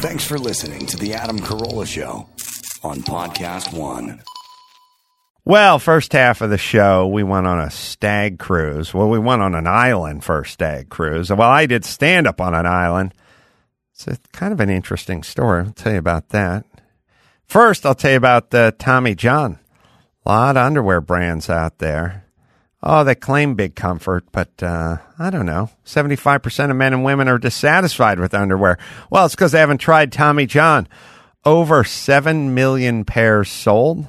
Thanks for listening to The Adam Carolla Show on Podcast One. Well, first half of the show, we went on a stag cruise. Well, we went on an island for a stag cruise. Well, I did stand-up on an island. It's kind of an interesting story. I'll tell you about that. First, I'll tell you about Tommy John. A lot of underwear brands out there. Oh, they claim big comfort, but I don't know. 75% of men and women are dissatisfied with underwear. Well, it's because they haven't tried Tommy John. Over 7 million pairs sold.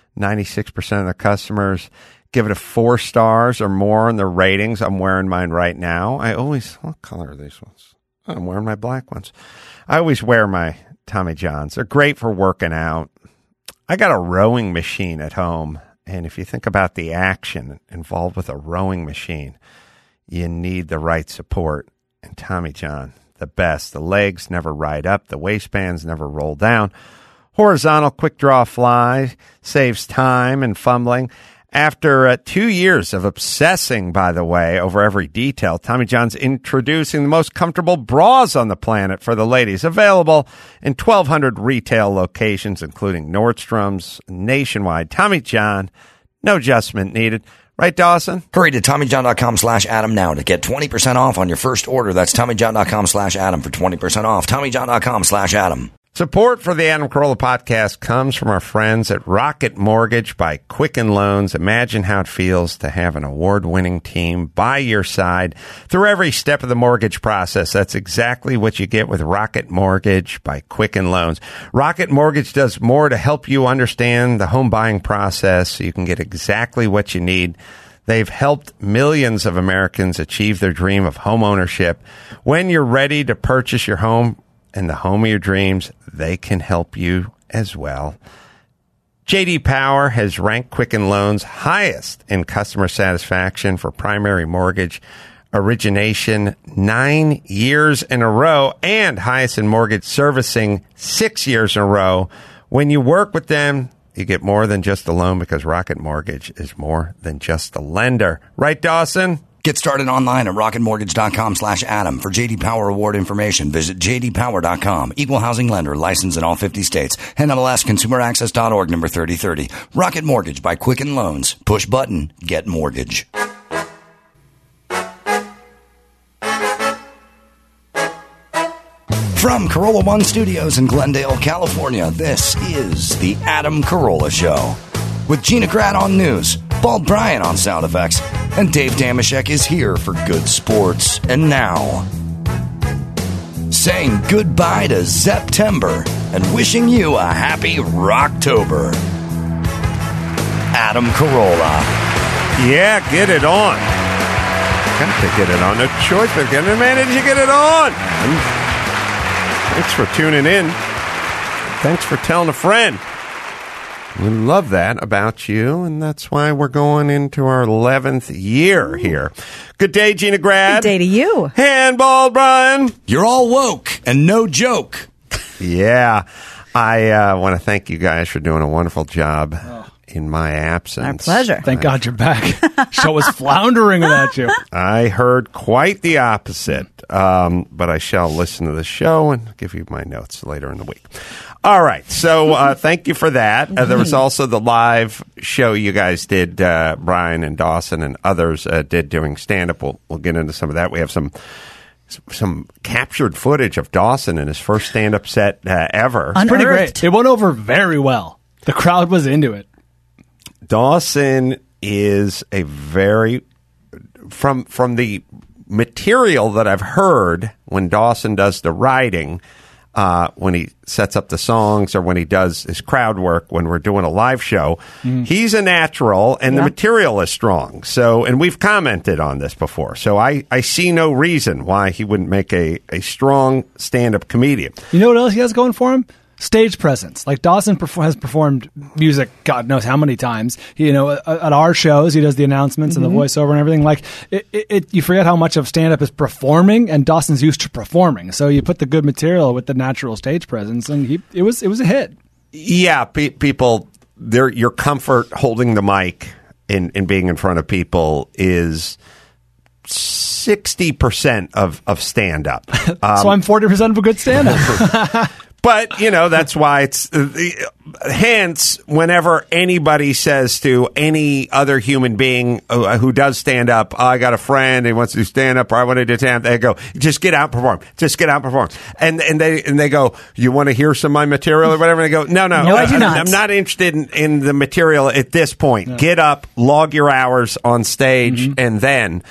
96% of the customers give it a 4 stars or more in their ratings. I'm wearing mine right now. What color are these ones? I'm wearing my black ones. I always wear my Tommy Johns. They're great for working out. I got a rowing machine at home. And if you think about the action involved with a rowing machine, you need the right support. And Tommy John, the best. The legs never ride up. The waistbands never roll down. Horizontal quick draw fly saves time and fumbling. After 2 years of obsessing, by the way, over every detail, Tommy John's introducing the most comfortable bras on the planet for the ladies. Available in 1,200 retail locations, including Nordstrom's nationwide. Tommy John, no adjustment needed. Right, Dawson? Hurry to TommyJohn.com/Adam now to get 20% off on your first order. That's TommyJohn.com/Adam for 20% off. TommyJohn.com/Adam. Support for the Adam Carolla podcast comes from our friends at Rocket Mortgage by Quicken Loans. Imagine how it feels to have an award-winning team by your side through every step of the mortgage process. That's exactly what you get with Rocket Mortgage by Quicken Loans. Rocket Mortgage does more to help you understand the home buying process so you can get exactly what you need. They've helped millions of Americans achieve their dream of home ownership. When you're ready to purchase your home and the home of your dreams, they can help you as well. J.D. Power has ranked Quicken Loans highest in customer satisfaction for primary mortgage origination 9 years in a row and highest in mortgage servicing 6 years in a row. When you work with them, you get more than just a loan because Rocket Mortgage is more than just a lender. Right, Dawson? Get started online at rocketmortgage.com/Adam. For J.D. Power award information, visit jdpower.com. Equal housing lender, licensed in all 50 states. NMLS ConsumerAccess.org, number 3030. Rocket Mortgage by Quicken Loans. Push button, get mortgage. From Carolla One Studios in Glendale, California, this is the Adam Carolla Show. With Gina Grad on news, Bald Brian on sound effects, and Dave Damashek is here for good sports. And now, saying goodbye to September and wishing you a happy Rocktober, Adam Carolla. Yeah, get it on. Got to get it on. No choice but get it. Man, did you get it on? Thanks for tuning in. Thanks for telling a friend. We love that about you, and that's why we're going into our 11th year here. Good day, Gina Grad. Good day to you. Handball, Brian. You're all woke and no joke. Yeah. I want to thank you guys for doing a wonderful job in my absence. Our pleasure. Thank God you're back. Show was floundering without you. I heard quite the opposite, but I shall listen to the show and give you my notes later in the week. All right, so thank you for that. There was also the live show you guys did, Brian and Dawson and others did doing stand-up. We'll get into some of that. We have some captured footage of Dawson in his first stand-up set ever. It's pretty great. It went over very well. The crowd was into it. Dawson is a very, from the material that I've heard when Dawson does the writing, when he sets up the songs or when he does his crowd work, when we're doing a live show, he's a natural and the material is strong. So, and we've commented on this before. So I see no reason why he wouldn't make a strong stand-up comedian. You know what else he has going for him? Stage presence. Like Dawson has performed music God knows how many times. At our shows, he does the announcements and the voiceover and everything. Like you forget how much of stand-up is performing, and Dawson's used to performing. So you put the good material with the natural stage presence, and it was a hit. Yeah, people, your comfort holding the mic and being in front of people is 60% of stand-up. So I'm 40% of a good stand-up. But, that's why it's... hence, whenever anybody says to any other human being who does stand-up, I got a friend, he wants to do stand-up, or I want to do stand-up, they go, just get out and perform. Just get out and perform. And they go, you want to hear some of my material or whatever? And they go, no, I do not. I'm not interested in the material at this point. No. Get up, log your hours on stage, and then...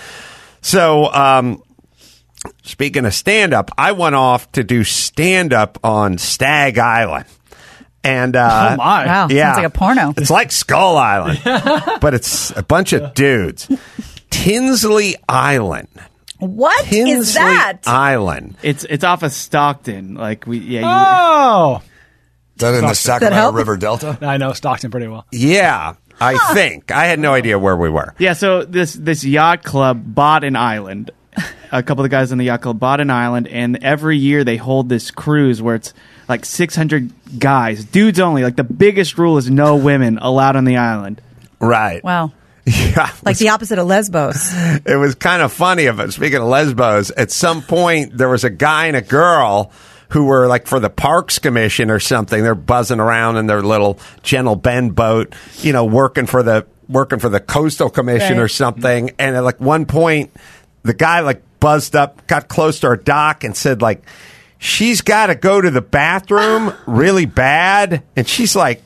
So, speaking of stand-up, I went off to do stand-up on Stag Island. And, oh my. Wow, yeah, sounds like a porno. It's like Skull Island, but it's a bunch of dudes. Tinsley Island. What Tinsley is that? Island. It's off of Stockton. Like Oh! Is that in the Sacramento help? River Delta? I know Stockton pretty well. Yeah, I think. I had no idea where we were. Yeah, so this yacht club bought an island. A couple of the guys in the yacht club bought an island, and every year they hold this cruise where it's like 600 guys, dudes only. Like the biggest rule is no women allowed on the island. Right. Wow. Yeah. Like the opposite of Lesbos. It was kind of funny of it. Speaking of Lesbos, at some point there was a guy and a girl who were like for the Parks Commission or something. They're buzzing around in their little Gentle Ben boat, working for the Coastal Commission or something. And at like one point, the guy like buzzed up, got close to our dock and said like, she's got to go to the bathroom really bad. And she's like,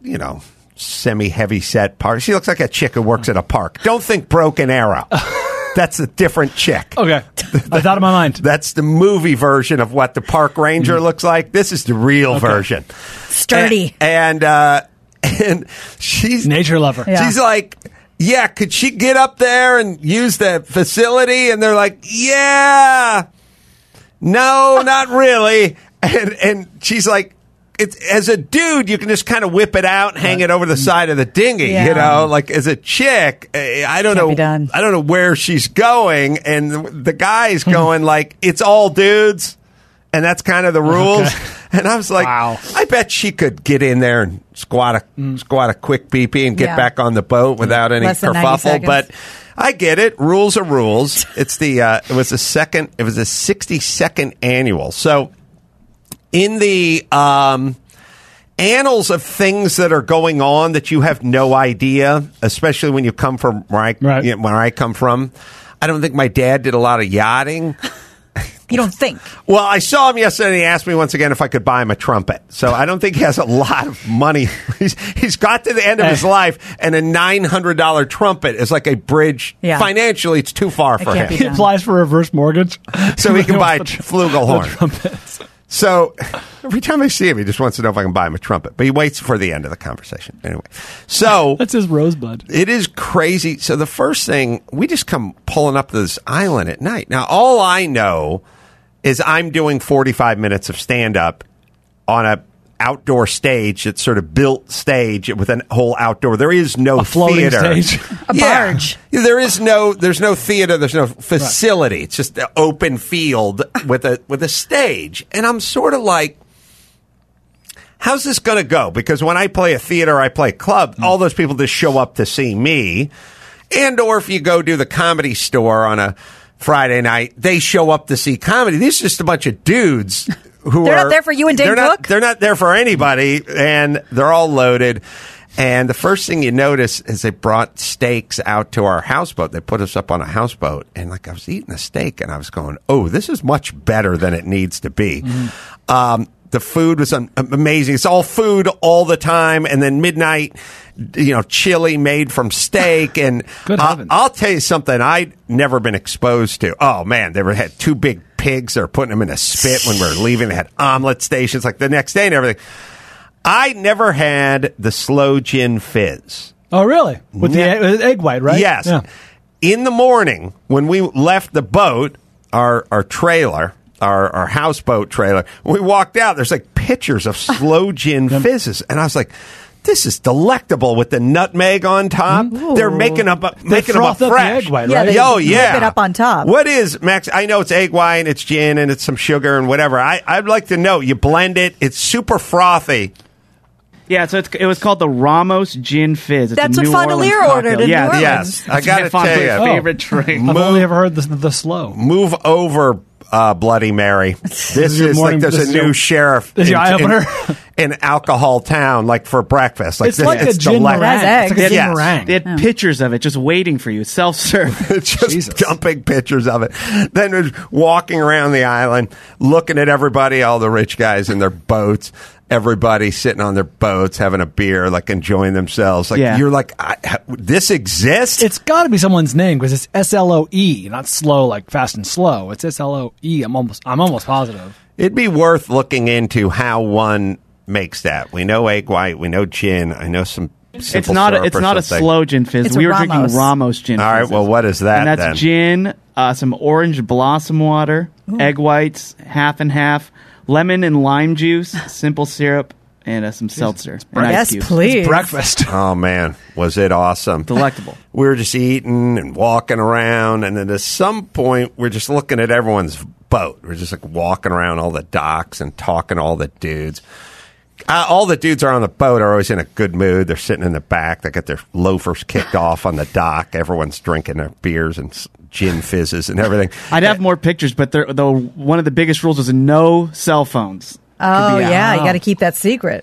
semi-heavy set part. She looks like a chick who works at a park. Don't think Broken Arrow. That's a different chick. Okay. I thought in my mind. That's the movie version of what the park ranger looks like. This is the real version. Sturdy. And she's... Nature lover. Yeah. She's like, yeah, could she get up there and use the facility? And they're like, yeah. No, not really. And she's like, as a dude, you can just kind of whip it out and hang it over the side of the dinghy, Yeah. Like as a chick, I don't Can't know. be done. I don't know where she's going. And the guy's going like, it's all dudes. And that's kind of the rules. Okay. And I was like, Wow. I bet she could get in there and squat a quick pee-pee and get Yeah. back on the boat without any Less than 90 kerfuffle. seconds. But I get it. Rules are rules. It's it was a 62nd annual. So in the annals of things that are going on that you have no idea, especially when you come from where I come from, I don't think my dad did a lot of yachting. You don't think. Well, I saw him yesterday, and he asked me once again if I could buy him a trumpet. So I don't think he has a lot of money. He's got to the end of his life, and a $900 trumpet is like a bridge. Yeah. Financially, it's too far for can't him. be He applies for reverse mortgage. So he can buy The flugelhorn. trumpets. So every time I see him, he just wants to know if I can buy him a trumpet. But he waits for the end of the conversation. Anyway, so That's his rosebud. it is crazy. So the first thing, we just come pulling up to this island at night. Now, all I know is I'm doing 45 minutes of stand-up on a outdoor stage. It's sort of built stage with a whole outdoor. There is no A floating theater. A stage. barge. Yeah, there's no theater. There's no facility. It's just an open field with a stage. And I'm sort of like, how's this going to go? Because when I play a theater, I play a club, all those people just show up to see me. And or if you go do the Comedy Store on a Friday night, they show up to see comedy. These are just a bunch of dudes who They're not there for you and Dane Cook? They're not there for anybody, and they're all loaded. And the first thing you notice is they brought steaks out to our houseboat. They put us up on a houseboat, and like I was eating a steak, and I was going, "Oh, this is much better than it needs to be." The food was amazing. It's all food all the time, and then midnight, chili made from steak. And Good heavens. I'll tell you something I'd never been exposed to. Oh man, they had two big pigs. They were putting them in a spit when we were leaving. They had omelet stations like the next day and everything. I never had the slow gin fizz. Oh, really? With the egg white, right? Yes. Yeah. In the morning, when we left the boat, our trailer, our houseboat trailer, when we walked out, there's like pictures of slow gin fizzes. And I was like, this is delectable with the nutmeg on top. Ooh. They're making them up froth up the fresh. egg white, Yeah, right? they Oh, whip yeah. it up on top. What is, Max? I know it's egg white, it's gin, and it's some sugar and whatever. I'd like to know. You blend it. It's super frothy. Yeah, so it was called the Ramos Gin Fizz. It's That's a what New Fondelier Orleans ordered cocktail. in Yeah, New Orleans. Yes, I That's got to tell Fondelier's you. favorite drink. I've only ever heard the slow. Move over, Bloody Mary. This is your is morning- like there's this a is new your- sheriff this is your eye-opener? in Alcohol Town, like for breakfast. Like It's like a it's gin delectable. meringue. It's like a Eggs. gin Yes. meringue. They had pictures of it just waiting for you, self-serve. Just Jesus. dumping pictures of it. Then there's walking around the island, looking at everybody, all the rich guys in their boats. Everybody sitting on their boats, having a beer, like enjoying themselves. Like Yeah. you're like, this exists. It's got to be someone's name because it's SLOE, not slow like fast and slow. It's SLOE. I'm almost positive. It'd be worth looking into how one makes that. We know egg white, we know gin. I know some. It's not a something. slow gin fizz. It's We a were Ramos. drinking Ramos gin. All right, fizzes. well, what is that And that's then? gin, some orange blossom water, egg whites, half and half, lemon and lime juice, simple syrup, and some seltzer. And ice Yes, cubes. please. Breakfast. Oh man, was it awesome! Delectable. We were just eating and walking around, and then at some point, we're just looking at everyone's boat. We're just like walking around all the docks and talking to all the dudes. All the dudes are on the boat are always in a good mood. They're sitting in the back. They got their loafers kicked off on the dock. Everyone's drinking their beers and gin fizzes and everything. I'd have more pictures, but one of the biggest rules was no cell phones. Oh, Could be out. yeah. You got to keep that secret.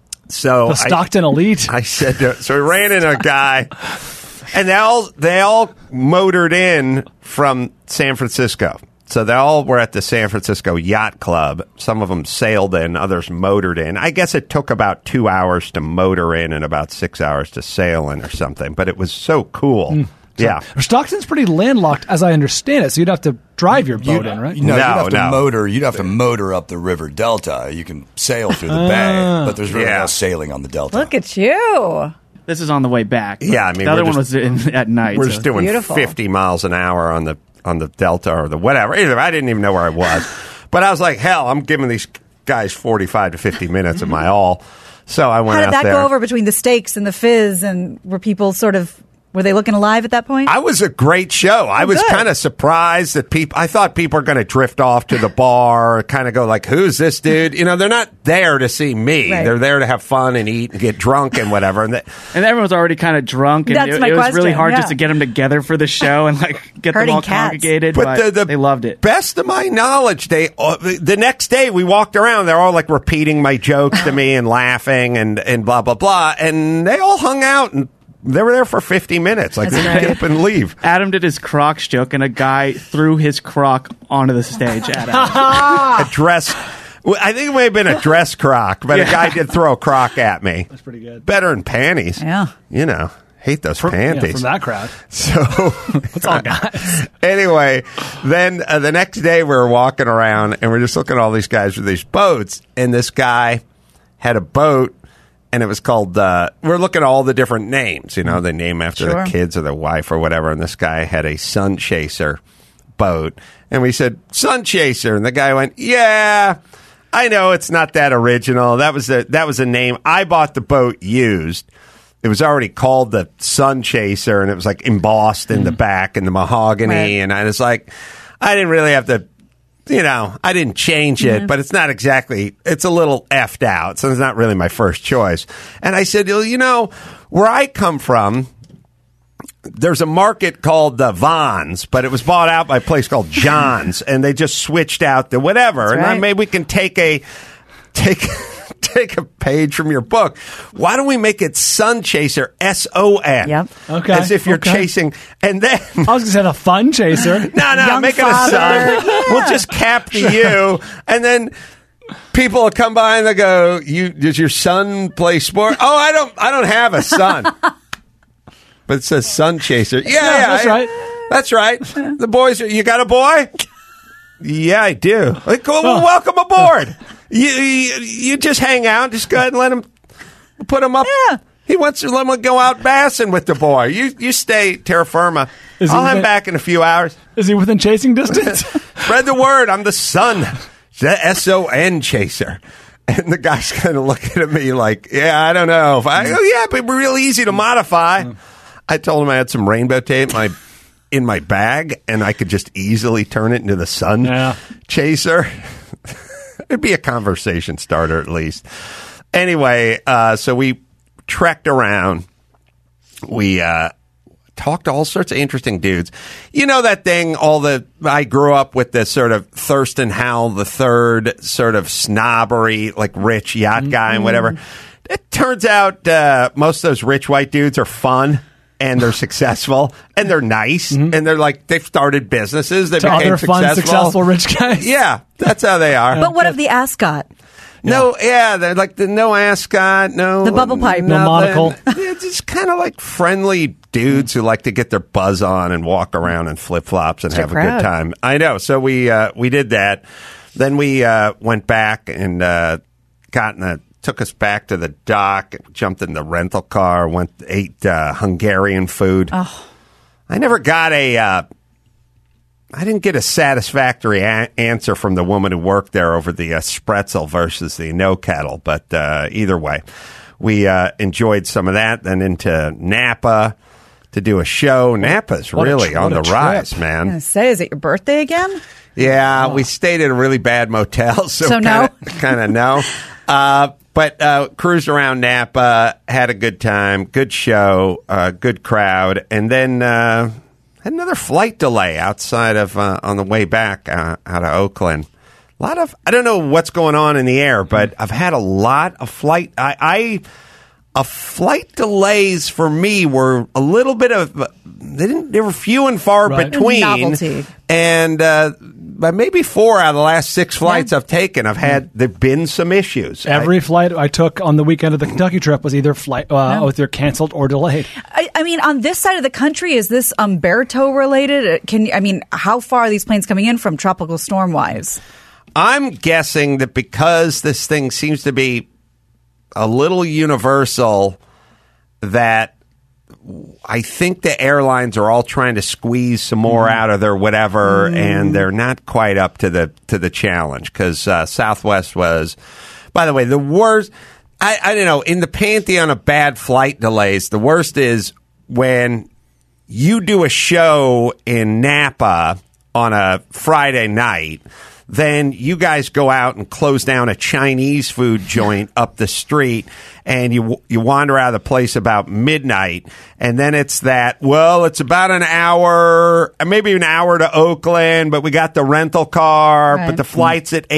So The Stockton Elite. I said, so we ran into a guy, and they all motored in from San Francisco. So they all were at the San Francisco Yacht Club. Some of them sailed in, others motored in. I guess it took about 2 hours to motor in and about 6 hours to sail in or something, but it was so cool. Yeah. Stockton's pretty landlocked, as I understand it. So you'd have to drive your boat in, right? No, you'd have to no. motor. You'd have to motor up the river delta. You can sail through the bay, but there's really Yeah. no sailing on the delta. Look at you. This is on the way back. Yeah, I mean, the other we're one was at night. We're so- just doing Beautiful. 50 miles an hour on the Delta or the whatever. Either I didn't even know where I was, but I was like, hell, I'm giving these guys 45 to 50 minutes of my all. So I went How did out that there. go over between the steaks and the fizz? And were people were they looking alive at that point? I was a great show. I was good. kind of surprised that I thought people are going to drift off to the bar, kind of go like, who's this dude? You know, they're not there to see me. Right. They're there to have fun and eat and get drunk and whatever. And And everyone's already kind of drunk, and That's it my was really question, hard yeah. just to get them together for the show and like get them Herding all cats. congregated. But, they loved it. Best of my knowledge, the next day we walked around. They're all like repeating my jokes to me and laughing and blah blah blah. And they all hung out and they were there for 50 minutes. Like That's they great. get up and leave. Adam did his Crocs joke, and a guy threw his Croc onto the stage at Adam. A dress. I think it may have been a dress croc, but a guy did throw a croc at me. That's pretty good. Better than panties. Yeah. You know, hate those Yeah, panties. from that crowd. So, That's all, guys. anyway, then the next day we were walking around and we're just looking at all these guys with these boats, and this guy had a boat, and it was called. We're looking at all the different names. You know, they name after Sure. the kids or the wife or whatever. And this guy had a Sun Chaser boat, and we said Sun Chaser, and the guy went, "Yeah, I know it's not that original. That was a name. I bought the boat used." It was already called the Sun Chaser, and it was like embossed in the back and the mahogany. Right. And I was like, I didn't really have to, you know, I didn't change it, but it's not exactly, it's a little effed out. So it's not really my first choice. And I said, well, you know, where I come from, there's a market called the Vons, but it was bought out by a place called John's, and they just switched out the whatever. And right. then maybe we can take a page from your book. Why don't we make it Sun Chaser, S-O-N? Yep. Okay, As if you're okay. chasing, and then I was going to say the fun chaser. no, Young make it a father. sun. We'll just cap the U, and then people will come by and they go, does your son play sport? Oh, I don't have a son. But it says Sun Chaser. Yeah, that's right. That's right. The boys, you got a boy? Yeah, I do. Like, cool, well, welcome aboard. You just hang out. Just go ahead and let him put him up. Yeah. He wants to let him go out bassing with the boy. You stay terra firma. Is he I'll have within- him back in a few hours. Is he within chasing distance? Spread the word. I'm the Sun, the S-O-N Chaser. And the guy's kind of looking at me like, yeah, I don't know. Yeah, but we're real easy to modify. I told him I had some rainbow tape in my bag, and I could just easily turn it into the Sun Yeah. Chaser. It'd be a conversation starter at least. Anyway, so we trekked around. We talked to all sorts of interesting dudes. You know that thing, I grew up with this sort of Thurston Howell III sort of snobbery, like rich yacht guy and whatever. It turns out most of those rich white dudes are fun. And they're successful, and they're nice, and they're like, they've started businesses. They became other fun, successful rich guys. Yeah, that's how they are. But what of the ascot? No, they're like the no ascot, the bubble pipe, no monocle. They're just kind of like friendly dudes who like to get their buzz on and walk around in flip flops and have a good time. I know. So we did that. Then we went back and took us back to the dock, jumped in the rental car, ate Hungarian food. Oh. I never got I didn't get a satisfactory answer from the woman who worked there over the spretzel versus the no kettle, but either way, we enjoyed some of that. Then into Napa to do a show. Napa's really on the rise, man. I was gonna say, is it your birthday again? Yeah, we stayed at a really bad motel, so no. Kind of no. But cruised around Napa, had a good time, good show, good crowd, and then had another flight delay outside of on the way back out of Oakland. A lot of, I don't know what's going on in the air, but I've had a lot of flight. Flight delays for me were a little bit of they were few and far between. Novelty. And but maybe 4 out of the last 6 flights I've taken, there've been some issues. Every flight I took on the weekend of the Kentucky trip was either either canceled or delayed. I mean, on this side of the country, is this Umberto related? How far are these planes coming in from tropical storm wise? I'm guessing that because this thing seems to be a little universal, that I think the airlines are all trying to squeeze some more out of their whatever, and they're not quite up to the challenge, because Southwest was, by the way, the worst. I don't know, in the pantheon of bad flight delays, the worst is when you do a show in Napa on a Friday night. Then you guys go out and close down a Chinese food joint up the street, and you wander out of the place about midnight, and then it's it's about an hour, maybe an hour to Oakland, but we got the rental car, but the flight's at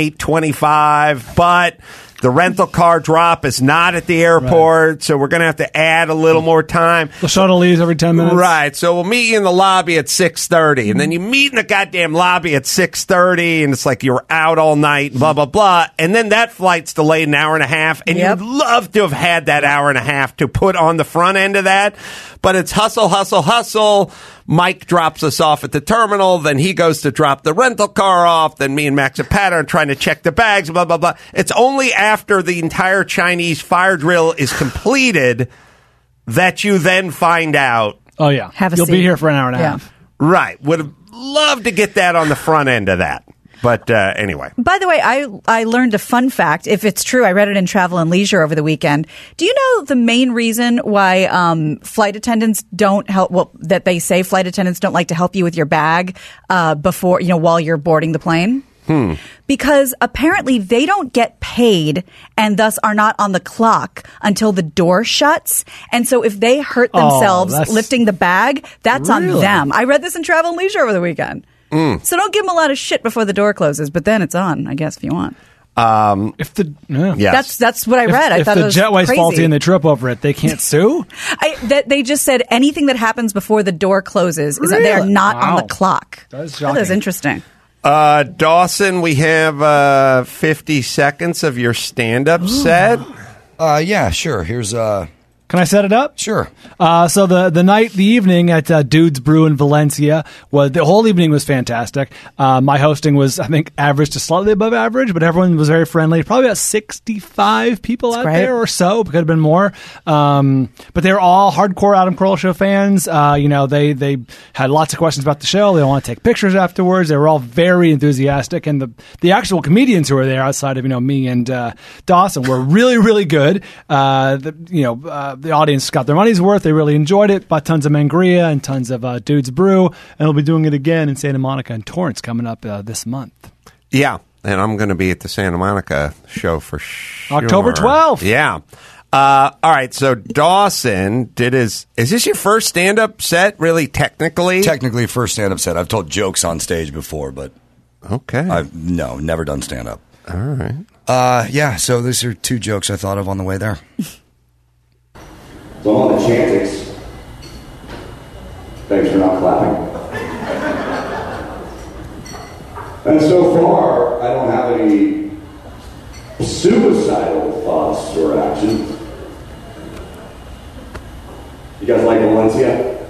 8:25, but the rental car drop is not at the airport, so we're going to have to add a little more time. The shuttle leaves every 10 minutes. Right, so we'll meet you in the lobby at 6:30, and then you meet in the goddamn lobby at 6:30, and it's like you're out all night, blah, blah, blah, and then that flight's delayed an hour and a half, and you'd love to have had that hour and a half to put on the front end of that, but it's hustle, hustle, hustle. Mike drops us off at the terminal, then he goes to drop the rental car off, then me and Max and Pat are trying to check the bags, blah, blah, blah. It's only after the entire Chinese fire drill is completed that you then find out. Oh, yeah. You'll be here for an hour and a half. Right. Would have loved to get that on the front end of that. But anyway. By the way, I learned a fun fact. If it's true, I read it in Travel and Leisure over the weekend. Do you know the main reason why flight attendants don't help? Well, that they say flight attendants don't like to help you with your bag before, while you're boarding the plane? Because apparently they don't get paid and thus are not on the clock until the door shuts. And so if they hurt themselves lifting the bag, that's on them. I read this in Travel and Leisure over the weekend. So don't give them a lot of shit before the door closes, but then it's on, I guess, if you want. Yes. That's what I read. I thought it was the jetway's crazy. faulty and they trip over it, they can't sue? They just said anything that happens before the door closes is that they are not on the clock. That is shocking. That is interesting. Dawson, we have 50 seconds of your stand-up set. Yeah, sure. Here's Can I set it up? Sure. So the evening at Dude's Brew in Valencia, the whole evening was fantastic. My hosting was, I think, average to slightly above average, but everyone was very friendly. Probably about 65 people out there or so. It could have been more. But they were all hardcore Adam Carolla Show fans. They had lots of questions about the show. They want to take pictures afterwards. They were all very enthusiastic. And the actual comedians who were there outside of, me and Dawson were really, really good. The audience got their money's worth. They really enjoyed it. Bought tons of Mangria and tons of Dude's Brew. And we'll be doing it again in Santa Monica and Torrance coming up this month. Yeah. and I'm going to be at the Santa Monica show for sure. October 12th. Yeah. October 12th for sure. October 12th. Yeah. All right. So Dawson is this your first stand-up set, really, technically? Technically, first stand-up set. I've told jokes on stage before, but Okay. I've never done stand-up. All right. Yeah, so these are 2 jokes I thought of on the way there. So I'm on the Chantix. Thanks for not clapping. And so far, I don't have any suicidal thoughts or actions. You guys like Valencia?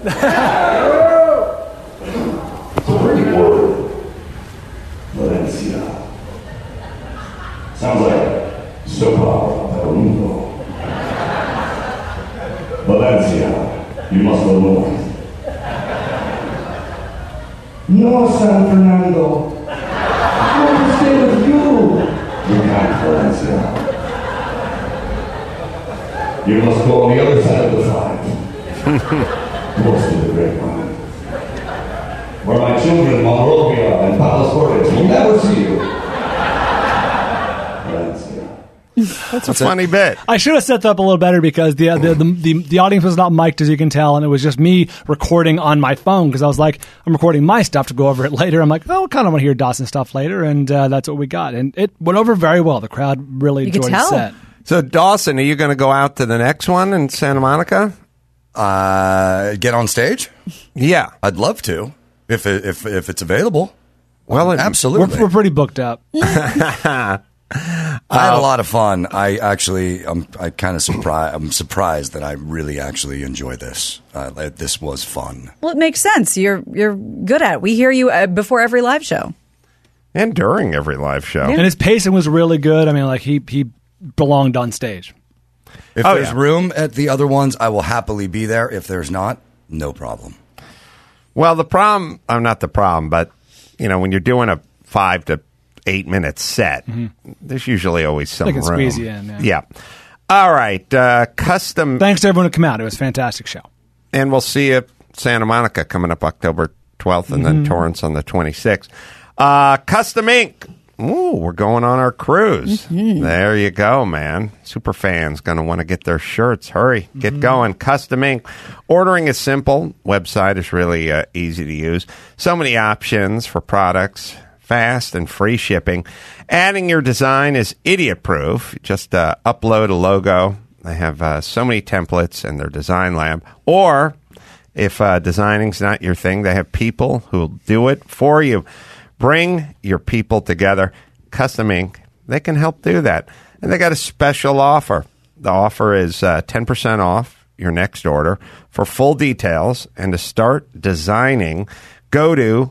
It's a pretty word. Valencia. Sounds like soap opera del mundo. Valencia, you must go north. No, San Fernando. I want to stay with you. You can't, Valencia. You must go on the other side of the fight. Close to the grapevine. Where my children, Monrovia and Palos Verdes, will never see you. Valencia. That's a funny bit. I should have set that up a little better because the audience was not mic'd, as you can tell, and it was just me recording on my phone because I was like, I'm recording my stuff to go over it later. I'm like, oh, I kind of want to hear Dawson's stuff later, and that's what we got. And it went over very well. The crowd really You could enjoyed the tell. set. So Dawson, are you going to go out to the next one in Santa Monica? Get on stage? Yeah. I'd love to, if it's available. Well, absolutely. We're pretty booked up. I had a lot of fun. I'm kind of surprised. I'm surprised that I really actually enjoy this. This was fun. Well, it makes sense. You're good at it. We hear you before every live show. And during every live show. And his pacing was really good. I mean, like he belonged on stage. If there's room at the other ones, I will happily be there. If there's not, no problem. Well, the problem, not the problem, but, when you're doing a 5 to 8 minute set, there's usually always some They can room. squeeze you in, Yeah. All right. Custom. Thanks to everyone who came out. It was a fantastic show. And we'll see you at Santa Monica coming up October 12th and then Torrance on the 26th. Custom Ink. Ooh, we're going on our cruise. There you go, man. Super fans going to want to get their shirts. Hurry, get going. Custom Ink. Ordering is simple. Website is really easy to use. So many options for products. Fast and free shipping. Adding your design is idiot-proof. Just upload a logo. They have so many templates in their design lab. Or if designing's not your thing, they have people who'll do it for you. Bring your people together. Custom Ink, they can help do that. And they got a special offer. The offer is 10% off your next order. For full details and to start designing, go to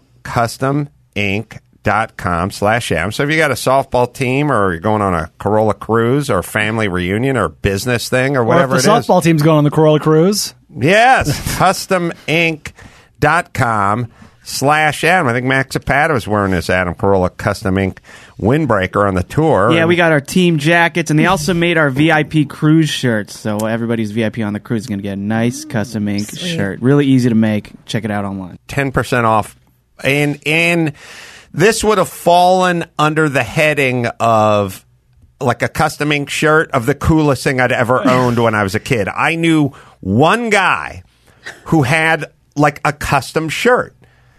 customink.com/am. So if you got a softball team or you're going on a Corolla cruise or family reunion or business thing or whatever or if the it is. softball team's going on the Corolla cruise. Yes, customink.com/Adam. I think Max Zapata was wearing his Adam Carolla Custom Ink windbreaker on the tour. Yeah, we got our team jackets, and they also made our VIP cruise shirts. So everybody's VIP on the cruise is going to get a nice Custom Ink shirt. Really easy to make. Check it out online. 10% off. And this would have fallen under the heading of like a Custom Ink shirt of the coolest thing I'd ever owned when I was a kid. I knew one guy who had like a custom shirt.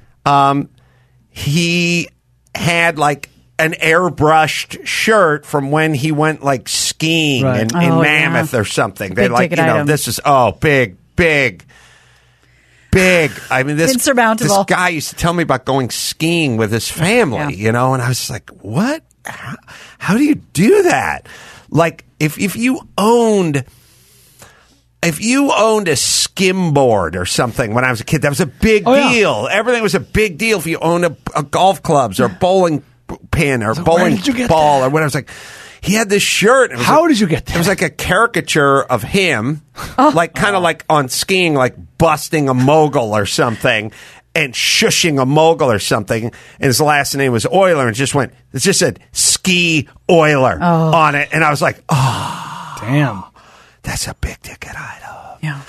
He had like an airbrushed shirt from when he went like skiing in Mammoth or something. They like, item. this is big. I mean, this Insurmountable. This guy used to tell me about going skiing with his family, and I was like, what? How do you do that? Like, if you owned a skimboard or something when I was a kid, that was a big deal. Yeah. Everything was a big deal if you owned a golf clubs or a bowling pin or bowling ball or whatever. I was like, he had this shirt. How did you get that? It was like a caricature of him, like kind of like on skiing, like busting a mogul or something and shushing a mogul or something. And his last name was Euler, and it just said Ski Euler on it. And I was like, damn. That's a big ticket item. Yeah.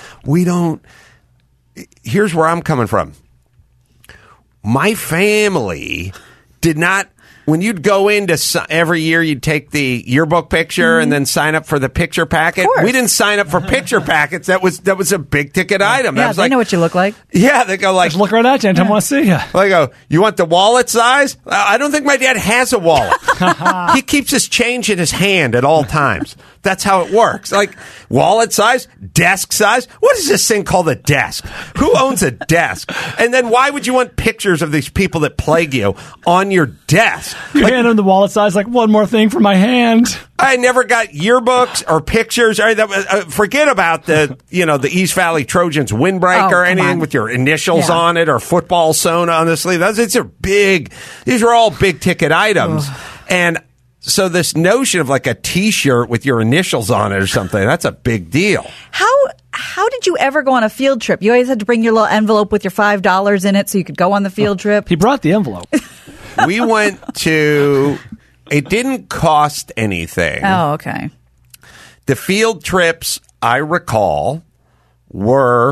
Here's where I'm coming from. My family did not when you'd go into every year, you'd take the yearbook picture and then sign up for the picture packet. course. We didn't sign up for picture packets. That was a big ticket item. That Yeah, was they like, know what you look like. yeah, they go like, Just look right at you and I want to see you. I go, you want the wallet size? I don't think my dad has a wallet. He keeps his change in his hand at all times. That's how it works. Like, wallet size, desk size. What is this thing called a desk? Who owns a desk? And then why would you want pictures of these people that plague you on your desk? You hand him the wallet size, like, one more thing for my hand. I never got yearbooks or pictures. Or forget about the East Valley Trojans windbreak or anything with your initials on it or football sewn on the sleeve. These are all big ticket items. And so this notion of like a T-shirt with your initials on it or something, that's a big deal. How did you ever go on a field trip? You always had to bring your little envelope with your $5 in it so you could go on the field trip. He brought the envelope. We went to... It didn't cost anything. Oh, okay. The field trips, I recall, were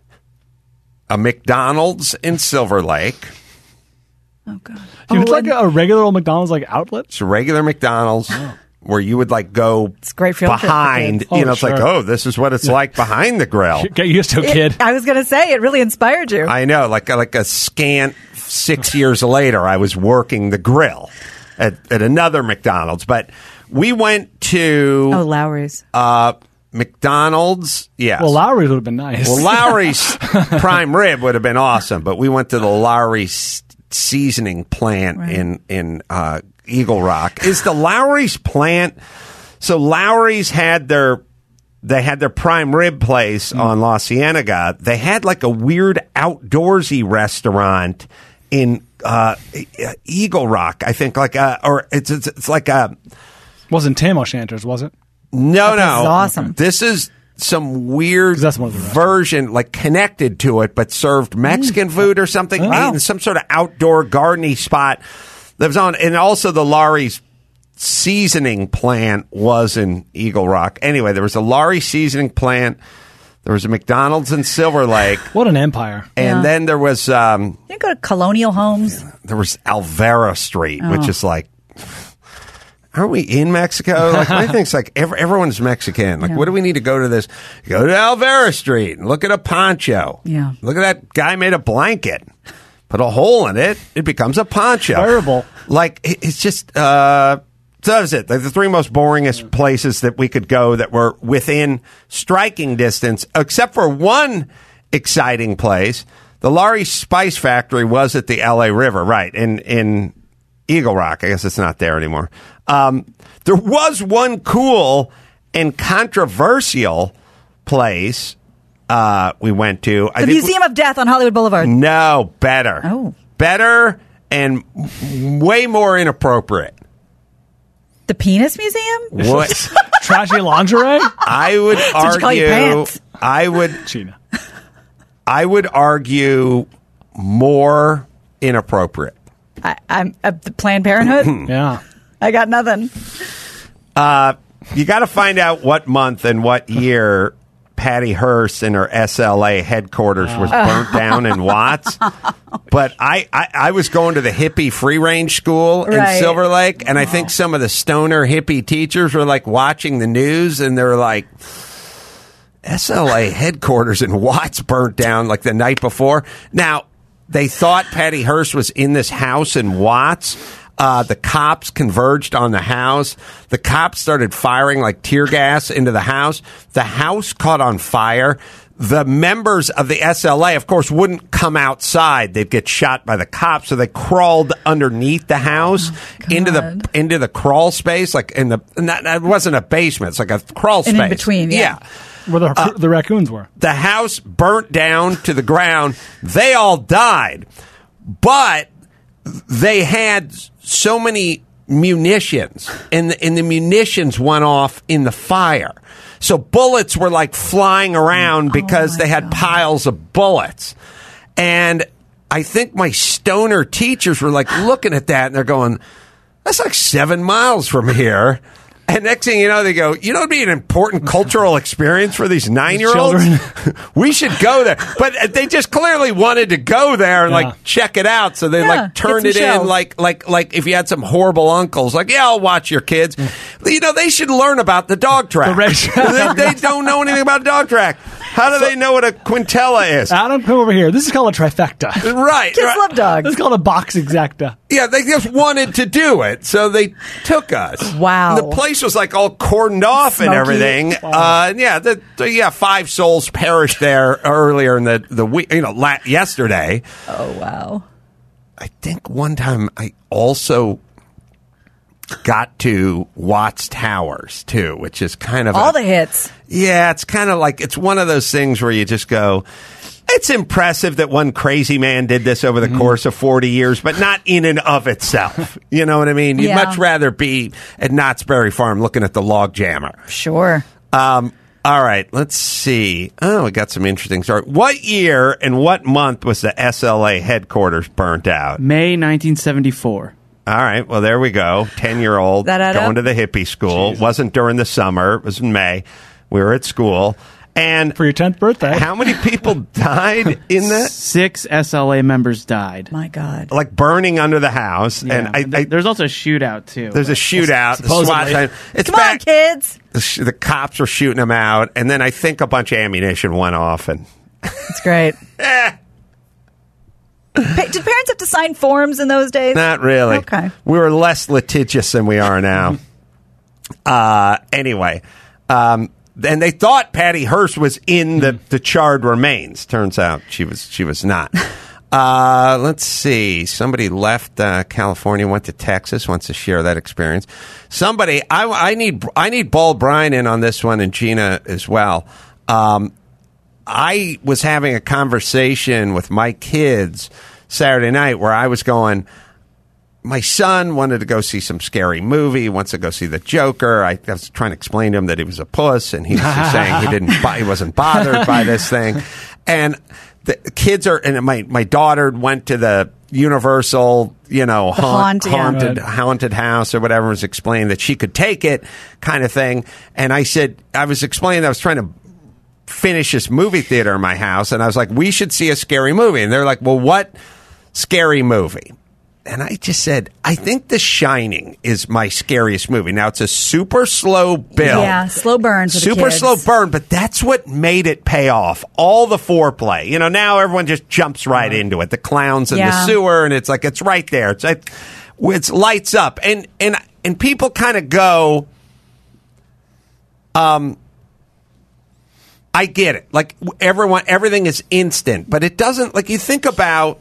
a McDonald's in Silver Lake. Oh, God. You would like a regular old McDonald's like outlet? It's a regular McDonald's where you would like go It's a great field trip for behind. kids. It's sure. like, this is what it's like behind the grill. Get used to it, kid. I was going to say, it really inspired you. I know, like a scant 6 years later, I was working the grill at another McDonald's. But we went to Lowry's. McDonald's. Yes. Well, Lowry's would have been nice. Well, Lowry's prime rib would have been awesome, but we went to the Lowry's seasoning plant in Eagle Rock. Is the Lowry's plant? So Lowry's had their prime rib place on La Cienega. They had like a weird outdoorsy restaurant in Eagle Rock. I think it's like a. Wasn't Tam O'Shanter's, was it? No. This is awesome. This is some weird That's one of the version, like connected to it, but served Mexican food or something. Wow. In some sort of outdoor gardeny spot that was on. And also the Lowry's seasoning plant was in Eagle Rock. Anyway, there was a Lowry seasoning plant. There was a McDonald's in Silver Lake. What an empire. And then there was... You didn't go to Colonial Homes? there was Alvera Street, which is like... Aren't we in Mexico? Like, my thing's like everyone's Mexican. Like, what do we need to go to this? Go to Alvera Street and look at a poncho. Yeah. Look at that guy made a blanket. Put a hole in it. It becomes a poncho. Terrible. Like, it's just, so that was it. Like, the three most boringest places that we could go that were within striking distance, except for one exciting place. The Lowry Spice Factory was at the LA River, right, in Eagle Rock. I guess it's not there anymore. There was one cool and controversial place we went to. The Museum of Death on Hollywood Boulevard. No, better. Oh. Better and way more inappropriate. The Penis Museum? What? Trashy lingerie? I would what you call your argue. pants. Gina. I would argue more inappropriate. I'm the Planned Parenthood? Yeah. I got nothing. You got to find out what month and what year Patty Hearst and her SLA headquarters was burnt down in Watts. But I was going to the hippie free range school in Right. Silver Lake, and I think some of the stoner hippie teachers were like watching the news, and they were like, SLA headquarters in Watts burnt down like the night before. Now, they thought Patty Hearst was in this house in Watts. The cops converged on the house. The cops started firing like tear gas into the house. The house caught on fire. The members of the SLA, of course, wouldn't come outside. They'd get shot by the cops. So they crawled underneath the house into the crawl space, like it wasn't a basement. It's like a crawl space. And in between, yeah. Where the raccoons were. The house burnt down to the ground. They all died. But they had so many munitions, and the munitions went off in the fire. So bullets were like flying around because they had piles of bullets. And I think my stoner teachers were like looking at that, and they're going, that's like 7 miles from here. And next thing you know, they go, it'd be an important cultural experience for these 9-year-olds. We should go there. But they just clearly wanted to go there and check it out. So they turned it in like if you had some horrible uncles, like, I'll watch your kids. They should learn about the dog track. They don't know anything about a dog track. How do they know what a quintella is? Adam, come over here. This is called a trifecta. Right. Kids love dogs. This is called a box exacta. Yeah, they just wanted to do it, so they took us. Wow. And the place was like all cordoned off and everything. Wow. 5 souls perished there earlier in the week, yesterday. Oh, wow. I think one time I also got to Watts Towers, too, which is kind of all the hits. Yeah, it's kind of like, it's one of those things where you just go, it's impressive that one crazy man did this over the course of 40 years, but not in and of itself. You know what I mean? You'd much rather be at Knott's Berry Farm looking at the log jammer. Sure. All right, let's see. Oh, we got some interesting stories. What year and what month was the SLA headquarters burnt out? May 1974. All right, well, there we go. 10-year-old going to the hippie school. Jeez. Wasn't during the summer. It was in May. We were at school. And for your 10th birthday. How many people died in that? 6 SLA members died. My God. Like burning under the house. Yeah. And there's also a shootout, too. There's a shootout. The SWAT time. Come on, kids. The cops were shooting them out. And then I think a bunch of ammunition went off. And it's great. Did parents have to sign forms in those days? Not really. Okay. We were less litigious than we are now. Anyway. And they thought Patty Hearst was in the charred remains. Turns out she was not. Let's see. Somebody left California, went to Texas, wants to share that experience. Somebody, I need Bald Brian in on this one, and Gina as well. I was having a conversation with my kids Saturday night where I was going, my son wanted to go see some scary movie, wants to go see The Joker. I was trying to explain to him that he was a puss, and he was just saying he wasn't bothered by this thing. And the kids and my daughter went to the Universal, haunted house or whatever, was explaining that she could take it kind of thing. And I was explaining I was trying to finish this movie theater in my house, and I was like, we should see a scary movie. And they're like, well, what scary movie? And I just said, I think The Shining is my scariest movie. Now, it's a super slow build. Yeah, slow burn for the super kids. Slow burn, but that's what made it pay off. All the foreplay. Now everyone just jumps right into it. The clowns in the sewer, and it's like, it's right there. It's like, it's lights up. And people kind of go, I get it. Like, everything is instant, but it doesn't, like, you think about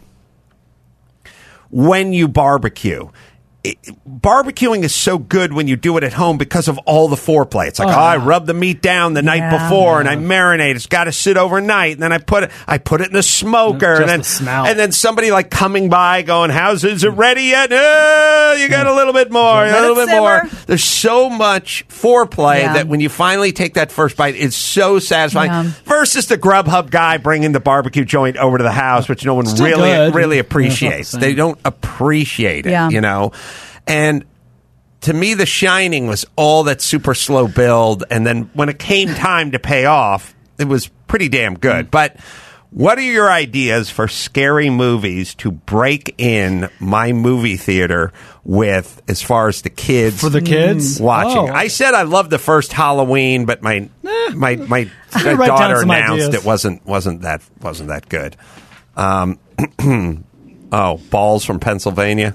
when you barbecue. Barbecuing is so good when you do it at home because of all the foreplay. It's like, I rub the meat down the night before and I marinate. It's got to sit overnight. And then I put it in the smoker. And then somebody like coming by going, is it ready yet? You got a little bit more. A little bit more. There's so much foreplay that when you finally take that first bite, it's so satisfying. Yeah. Versus the Grubhub guy bringing the barbecue joint over to the house, which no one really appreciates. They don't appreciate it, And to me, The Shining was all that super slow build. And then when it came time to pay off, it was pretty damn good. But what are your ideas for scary movies to break in my movie theater with as far as the kids? For the kids? Watching. I said I loved the first Halloween, but my daughter announced it wasn't that good. Balls from Pennsylvania.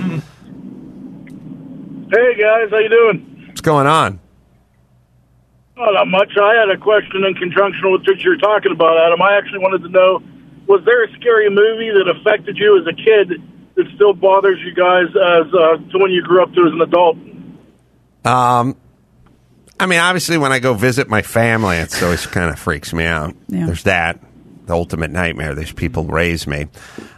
Hey guys, how you doing? What's going on? Oh, not much. I had a question in conjunction with what you're talking about, Adam. I actually wanted to know, was there a scary movie that affected you as a kid that still bothers you guys as to when you grew up to as an adult? I mean, obviously, when I go visit my family, it always kind of freaks me out. Yeah. There's that. The ultimate nightmare. These people raise me.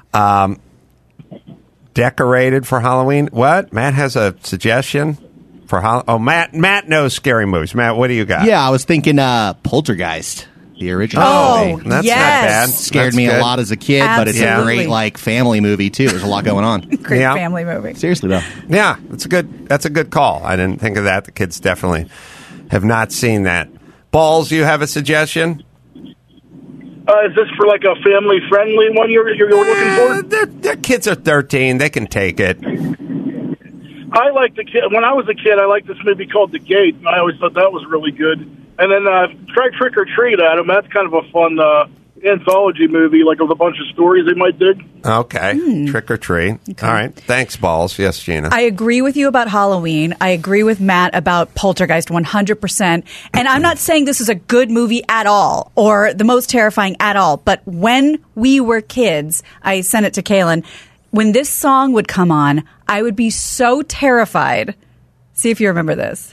Decorated for Halloween. What? Matt has a suggestion for Matt knows scary movies. Matt, what do you got? Yeah, I was thinking Poltergeist. the original. Oh, that's yes. not bad. Scared That's me good. a lot as a kid, but it's a Absolutely. great like family movie too. There's a lot going on. Great Yeah. family movie. Seriously though. Yeah, that's a good call. I didn't think of that. The kids definitely have not seen that. Balls, you have a suggestion? Is this for like a family-friendly one you're looking for? Their kids are 13. They can take it. I like the kid. When I was a kid, I liked this movie called The Gate, and I always thought that was really good. And then try Trick or Treat, Adam. That's kind of a fun anthology movie, like with a bunch of stories they might dig. Okay. Trick or treat. All right. Thanks, Balls. Yes, Gina. I agree with you about Halloween. I agree with Matt about Poltergeist 100%. And I'm not saying this is a good movie at all or the most terrifying at all. But when we were kids, I sent it to Kaylin, when this song would come on, I would be so terrified. See if you remember this.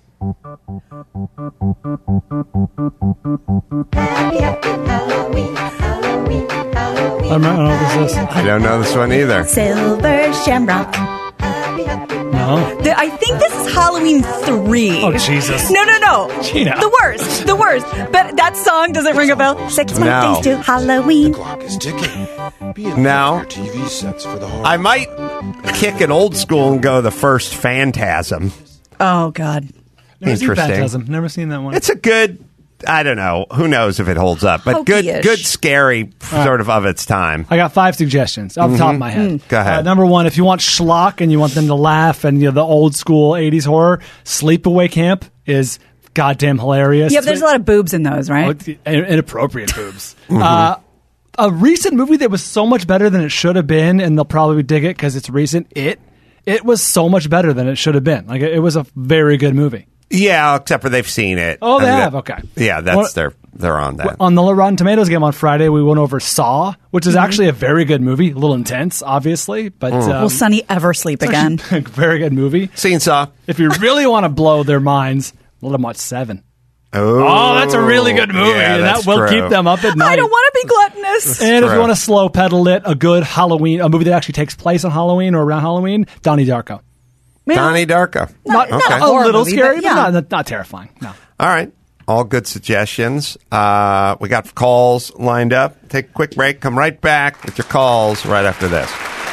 I don't know what this is. I don't know this one either. Silver Shamrock. No. I think this is Halloween 3. Oh, Jesus. No. Gina. The worst. But that song doesn't ring a bell. 6 more No. days to Halloween. Clock is ticking. Be Now, your TV sets for the horror. I might kick an old school and go the first Phantasm. Oh, God. Never seen Interesting. Phantasm. Never seen that one. It's a good, I don't know, who knows if it holds up, but Hokey-ish. good scary sort of its time. I got 5 suggestions off the top of my head. Go ahead. Number 1, if you want schlock and you want them to laugh and the old school 80s horror, Sleepaway Camp is goddamn hilarious. Yeah, but there's a lot of boobs in those, right? Inappropriate boobs. A recent movie that was so much better than it should have been, and they'll probably dig it because it's recent. It was so much better than it should have been. Like it was a very good movie. Yeah, except for they've seen it. Oh, they I mean, have? Okay. Yeah, they're on that. On the Rotten Tomatoes game on Friday, we went over Saw, which is actually a very good movie. A little intense, obviously, but Will Sonny ever sleep again? a very good movie. Seen Saw. If you really want to blow their minds, let them watch 7. Oh, that's a really good movie, yeah, and that that's will true. keep them up at night. I don't want to be gluttonous. And if true. you want to slow pedal it, a good Halloween, a movie that actually takes place on Halloween or around Halloween, Donnie Darko. Donnie Darko. Not Okay. a A horror little movie, scary, but yeah. but not terrifying. No. All right. All good suggestions. We got calls lined up. Take a quick break. Come right back with your calls right after this.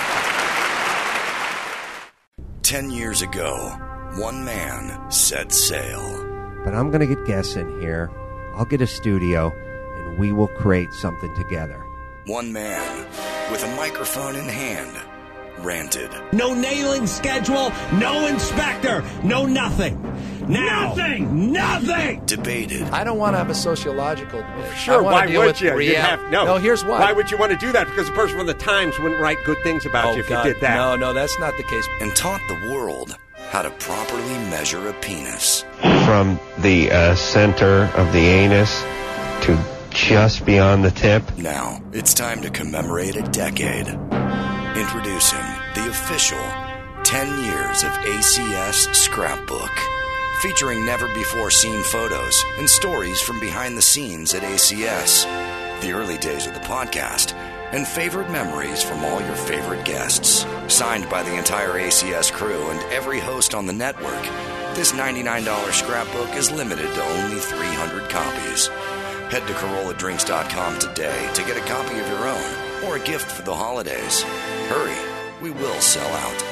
10 years ago, one man set sail. But I'm going to get guests in here. I'll get a studio, and we will create something together. One man with a microphone in hand ranted. No nailing schedule, no inspector, no nothing. Now, nothing. Debated. I don't want to have a sociological debate. Sure, I want why to deal would with you? You'd real- have, no, here's why. Why would you want to do that? Because the person from the Times wouldn't write good things about you if God, you did that. No, that's not the case. And taught the world how to properly measure a penis. From the center of the anus to just beyond the tip. Now, it's time to commemorate a decade. Introducing the official 10 years of ACS Scrapbook. Featuring never-before-seen photos and stories from behind the scenes at ACS, the early days of the podcast, and favorite memories from all your favorite guests. Signed by the entire ACS crew and every host on the network, this $99 scrapbook is limited to only 300 copies. Head to CorollaDrinks.com today to get a copy of your own or a gift for the holidays. Hurry, we will sell out.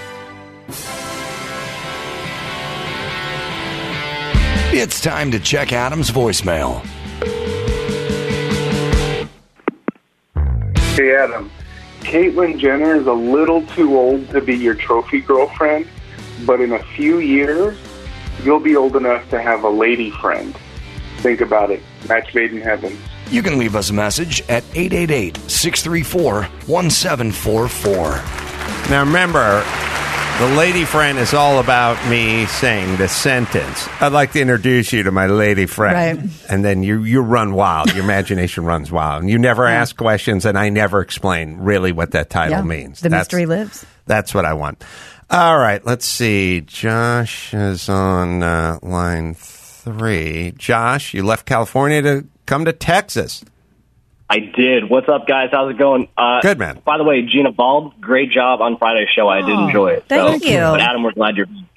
It's time to check Adam's voicemail. Hey, Adam. Caitlyn Jenner is a little too old to be your trophy girlfriend, but in a few years, you'll be old enough to have a lady friend. Think about it. Match made in heaven. You can leave us a message at 888-634-1744. Now remember, the lady friend is all about me saying the sentence. I'd like to introduce you to my lady friend. Right. And then you run wild. Your imagination runs wild. And you never ask questions, and I never explain really what that title means. The mystery lives. That's what I want. All right, let's see. Josh is on line 3. Josh, you left California to come to Texas. I did. What's up, guys? How's it going? Good, man. By the way, Gina Bald, great job on Friday's show. I did enjoy it. Thank you. But Adam, we're glad you're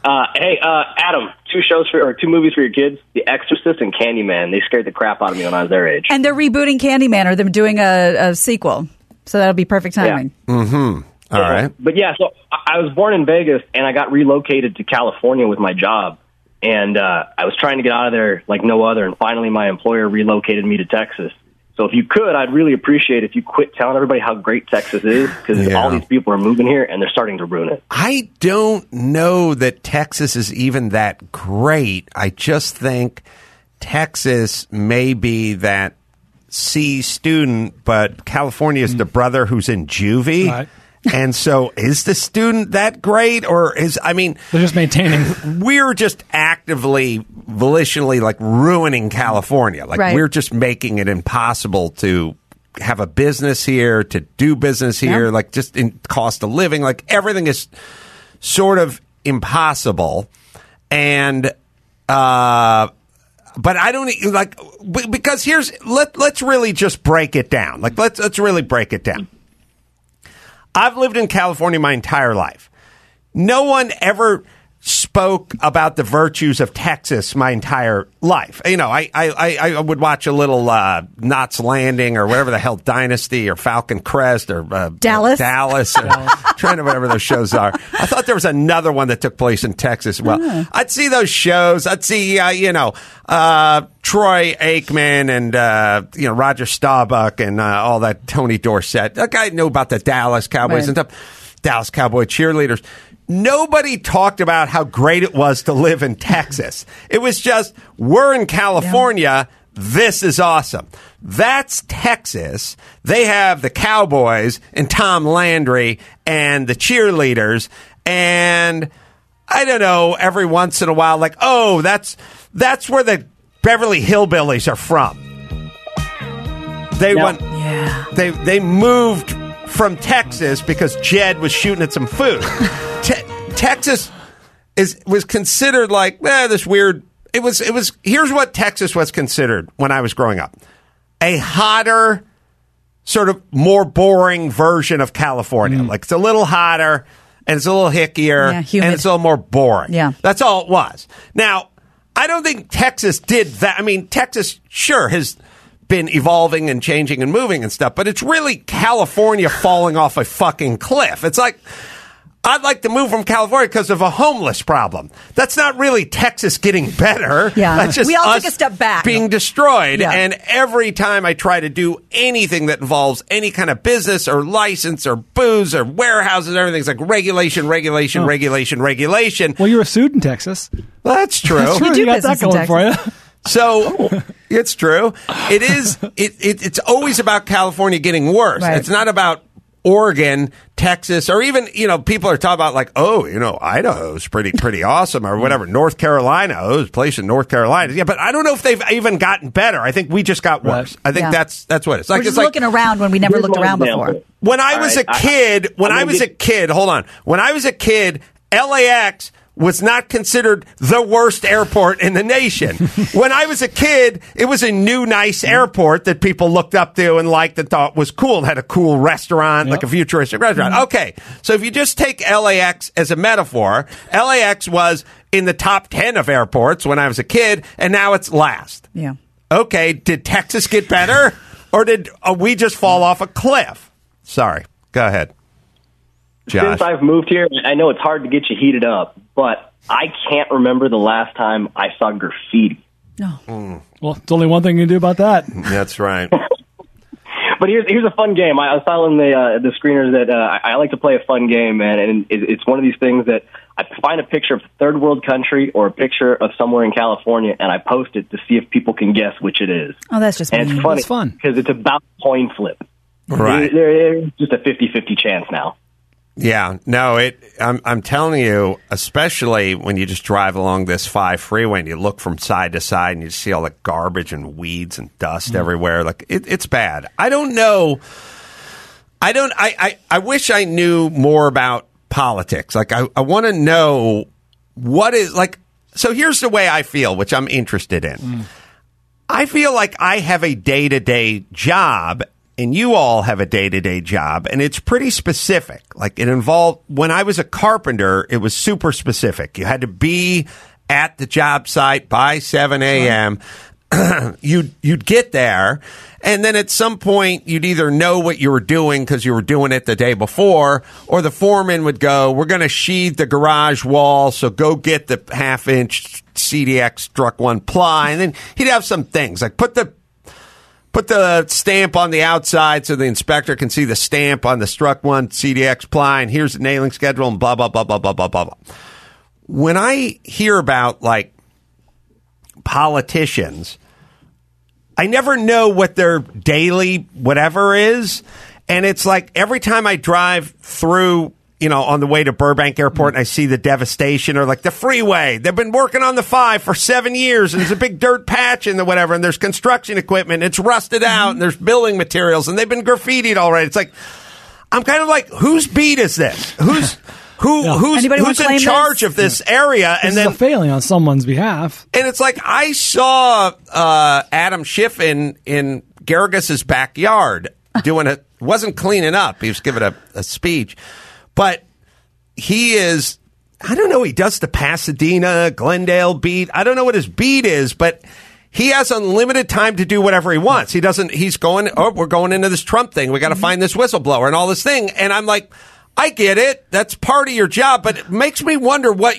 Hey, Adam, two movies for your kids: The Exorcist and Candyman. They scared the crap out of me when I was their age. And they're rebooting Candyman, or they're doing a sequel. So that'll be perfect timing. Yeah. Mm-hmm. All right. But yeah, so I was born in Vegas, and I got relocated to California with my job. And I was trying to get out of there like no other, and finally my employer relocated me to Texas. So if you could, I'd really appreciate if you quit telling everybody how great Texas is, because all these people are moving here, and they're starting to ruin it. I don't know that Texas is even that great. I just think Texas may be that C student, but California is the brother who's in juvie. Right. And so is the student that great, or they're just maintaining. We're just actively, volitionally like ruining California. Like we're just making it impossible to have a business here, to do business here, like just in cost of living, like everything is sort of impossible. And, but I don't like, because let's really just break it down. Like let's really break it down. I've lived in California my entire life. No one ever spoke about the virtues of Texas my entire life. You know, I would watch a little Knots Landing or whatever the hell, Dynasty or Falcon Crest or Dallas. Or trying to whatever those shows are. I thought there was another one that took place in Texas. Well, I'd see those shows. I'd see, Troy Aikman and, Roger Staubach and all that Tony Dorsett. That guy knew about the Dallas Cowboys and stuff. Dallas Cowboy cheerleaders. Nobody talked about how great it was to live in Texas. It was just, we're in California. This is awesome. That's Texas. They have the Cowboys and Tom Landry and the cheerleaders. And I don't know, every once in a while, like, oh, that's where the Beverly Hillbillies are from. They moved from Texas because Jed was shooting at some food. Texas was considered like this weird. It was. Here's what Texas was considered when I was growing up: a hotter, sort of more boring version of California. Like it's a little hotter and it's a little hickier and it's a little more boring. Yeah, that's all it was. Now, I don't think Texas did that. I mean, Texas sure has been evolving and changing and moving and stuff, but it's really California falling off a fucking cliff. It's like, I'd like to move from California because of a homeless problem. That's not really Texas getting better. Yeah. That's just we all us took a step back. Being destroyed. Yeah. And every time I try to do anything that involves any kind of business or license or booze or warehouses, everything's like regulation. Well, you're a suit in Texas. Well, that's true. That's true. You got that going for you. So it's true. It is. It's always about California getting worse. Right. It's not about Oregon, Texas, or even, people are talking about like, Idaho's pretty awesome or whatever. North Carolina, a place in North Carolina. Yeah, but I don't know if they've even gotten better. I think we just got worse. I think that's what it's like. We're just looking around when we never looked around before. When I was a kid, hold on. When I was a kid, LAX was not considered the worst airport in the nation. When I was a kid, it was a new, nice airport that people looked up to and liked and thought was cool. It had a cool restaurant, like a futuristic restaurant. Okay, so if you just take LAX as a metaphor, LAX was in the top 10 of airports when I was a kid, and now it's last. Yeah. Okay, did Texas get better, or did we just fall off a cliff? Sorry, go ahead. Josh. Since I've moved here, I know it's hard to get you heated up, but I can't remember the last time I saw graffiti. No. Well, it's only one thing you can do about that. That's right. But here's a fun game. I was telling the screeners that I like to play a fun game, man, and it's one of these things that I find a picture of a third world country or a picture of somewhere in California, and I post it to see if people can guess which it is. Oh, that's just and mean. it's funny. That's fun. Because it's about coin flip. Right. There's just a 50-50 chance now. Yeah, no, I'm telling you, especially when you just drive along this 5 freeway and you look from side to side and you see all the garbage and weeds and dust everywhere. Like it's bad. I don't know. I wish I knew more about politics. Like I want to know what is like. So here's the way I feel, which I'm interested in. I feel like I have a day-to-day job and you all have a day-to-day job, and it's pretty specific. Like, it involved, when I was a carpenter, it was super specific. You had to be at the job site by 7 a.m. You'd get there, and then at some point, you'd either know what you were doing because you were doing it the day before, or the foreman would go, we're going to sheathe the garage wall, so go get the half-inch CDX Struck One ply, and then he'd have some things, like put the stamp on the outside so the inspector can see the stamp on the Struck One CDX ply, and here's the nailing schedule, and blah, blah, blah, blah, blah, blah, blah, blah. When I hear about, like, politicians, I never know what their daily whatever is, and it's like every time I drive through, on the way to Burbank Airport, and I see the devastation, or like the freeway. They've been working on the 5 for 7 years, and there's a big dirt patch in the whatever, and there's construction equipment, and it's rusted out, and there's building materials, and they've been graffitied already. It's like, I'm kind of like, whose beat is this? Who's in charge of this area? This is a failing on someone's behalf. And it's like, I saw Adam Schiff in Garagus's backyard wasn't cleaning up. He was giving a speech. But he is, I don't know, he does the Pasadena, Glendale beat. I don't know what his beat is, but he has unlimited time to do whatever he wants. He's going, we're going into this Trump thing. We got to find this whistleblower and all this thing. And I'm like, I get it. That's part of your job, but it makes me wonder what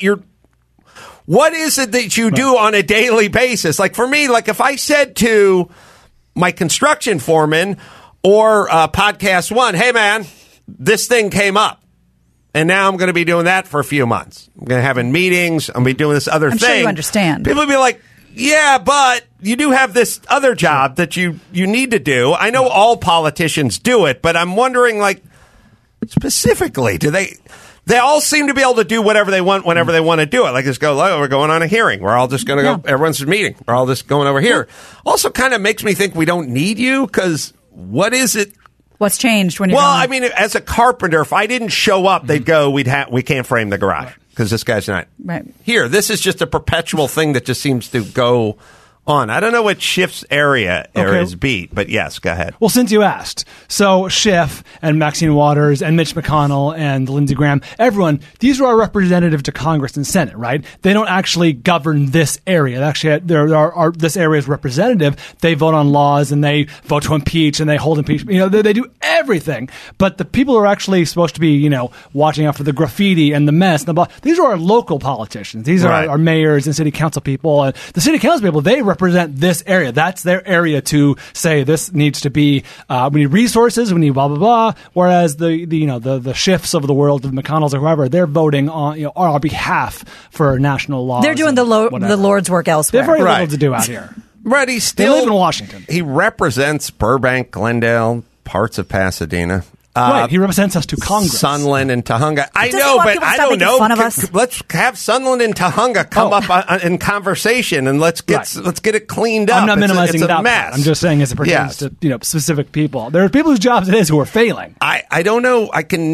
is it that you do on a daily basis? Like, for me, like, if I said to my construction foreman or Podcast One, hey man, this thing came up, and now I'm going to be doing that for a few months. I'm going to have meetings. I'm going to be doing this other thing. I'm sure you understand. People will be like, yeah, but you do have this other job that you need to do. I know all politicians do it, but I'm wondering, like, specifically, do they all seem to be able to do whatever they want whenever they want to do it. Like, just go, we're going on a hearing. We're all just going to go, everyone's meeting. We're all just going over here. Also kind of makes me think we don't need you, because what is it? What's changed when you're Well, I mean, as a carpenter, if I didn't show up, they'd go, we can't frame the garage because this guy's not here. This is just a perpetual thing that just seems to go on. I don't know what Schiff's area or his beat, but yes, go ahead. Well, since you asked, so Schiff and Maxine Waters and Mitch McConnell and Lindsey Graham, everyone, these are our representative to Congress and Senate, right? They don't actually govern this area. Actually, this area's representative. They vote on laws, and they vote to impeach, and they hold impeachment. They do everything. But the people who are actually supposed to be, watching out for the graffiti and the mess and the blah, these are our local politicians. These are our mayors and city council people. And the city council people, they represent this area. That's their area to say this needs to be. We need resources. We need blah blah blah. Whereas the Schiffs of the world, the McConnells or whoever, they're voting on on our behalf for national laws. They're doing the Lord's work elsewhere. They have very little to do out here. Right. They live in Washington. He represents Burbank, Glendale, parts of Pasadena. Right, he represents us to Congress. Sunland and Tujunga. I know, but I don't know. Let's have Sunland and Tujunga come up in conversation, and let's get it cleaned up. I'm not minimizing it's a that mess. Part. I'm just saying as it pertains to specific people. There are people whose jobs it is who are failing. I don't know.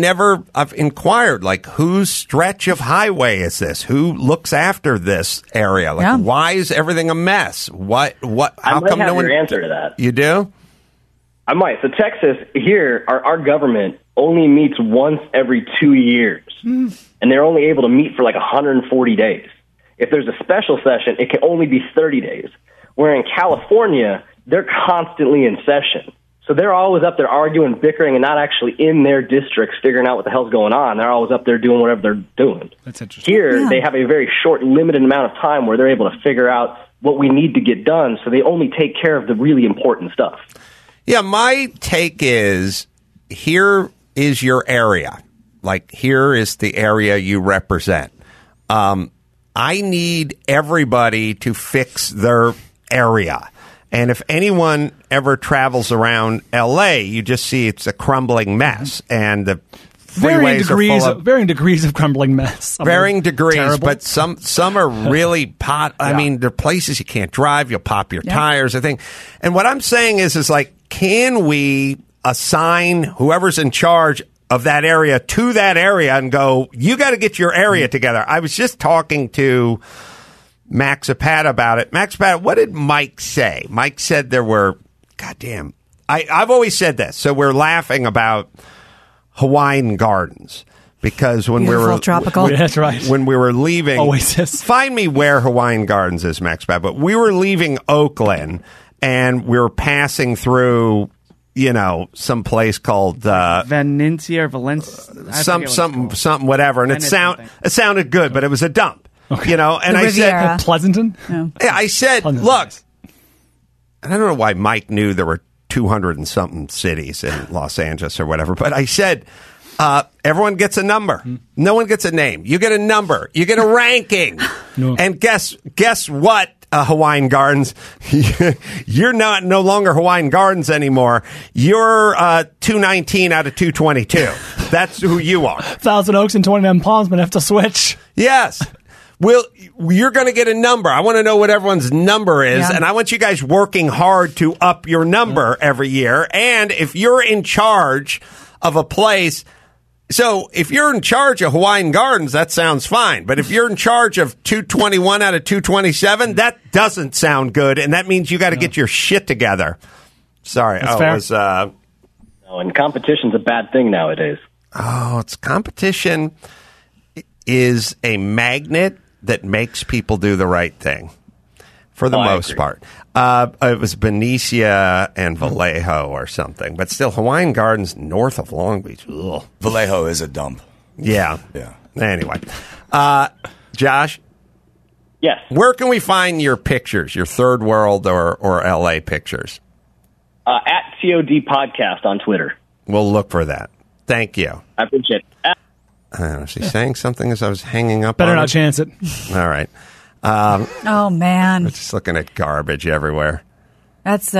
I've inquired, like, whose stretch of highway is this? Who looks after this area? Like, why is everything a mess? How come no one? Your answer to that. You do? I might. So Texas, here, our government only meets once every 2 years. And they're only able to meet for like 140 days. If there's a special session, it can only be 30 days. Where in California, they're constantly in session. So they're always up there arguing, bickering, and not actually in their districts figuring out what the hell's going on. They're always up there doing whatever they're doing. That's interesting. Here, they have a very short, limited amount of time where they're able to figure out what we need to get done, so they only take care of the really important stuff. Yeah, my take is, here is your area. Like, here is the area you represent. I need everybody to fix their area. And if anyone ever travels around L.A., you just see it's a crumbling mess. And the freeways are full of varying degrees of crumbling mess. Varying degrees, terrible. but some are really I mean, there are places you can't drive. You'll pop your tires, I think. And what I'm saying is like, can we assign whoever's in charge of that area to that area and go, you got to get your area together? I was just talking to Max Zapata about it. Max Zapata, what did Mike say? Mike said there were, goddamn, I've always said this. So we're laughing about Hawaiian Gardens because when Beautiful, we were tropical. That's right. When we were leaving, Oasis. Find me where Hawaiian Gardens is, Max Bad. But we were leaving Oakland and we were passing through, some place called Valencia or Valencia, something, whatever. And Venice it sounded good, but it was a dump. Okay. And I Riviera. said, Pleasanton? Yeah, I said, look, and I don't know why Mike knew there were 200 and something cities in Los Angeles or whatever, but I said, everyone gets a number. No one gets a name. You get a number. You get a ranking. No. And guess what, Hawaiian Gardens? You're no longer Hawaiian Gardens anymore. You're 219 out of 222. That's who you are. Thousand Oaks and 29 Palms, but have to switch. Yes. Well, you're going to get a number. I want to know what everyone's number is, and I want you guys working hard to up your number every year. And if you're in charge of a place, so if you're in charge of Hawaiian Gardens, that sounds fine. But if you're in charge of 221 out of 227, that doesn't sound good, and that means you got to get your shit together. Sorry. That's fair. And competition's a bad thing nowadays. It's competition is a magnet that makes people do the right thing for the most part. It was Benicia and Vallejo or something, but still Hawaiian Gardens north of Long Beach. Ugh. Vallejo is a dump. Yeah. Anyway, Josh? Yes. Where can we find your pictures, your third world or LA pictures? At COD Podcast on Twitter. We'll look for that. Thank you. I appreciate it. Was he saying something as I was hanging up? Better on not him? chance it. All right. Oh man, Just looking at garbage everywhere. that's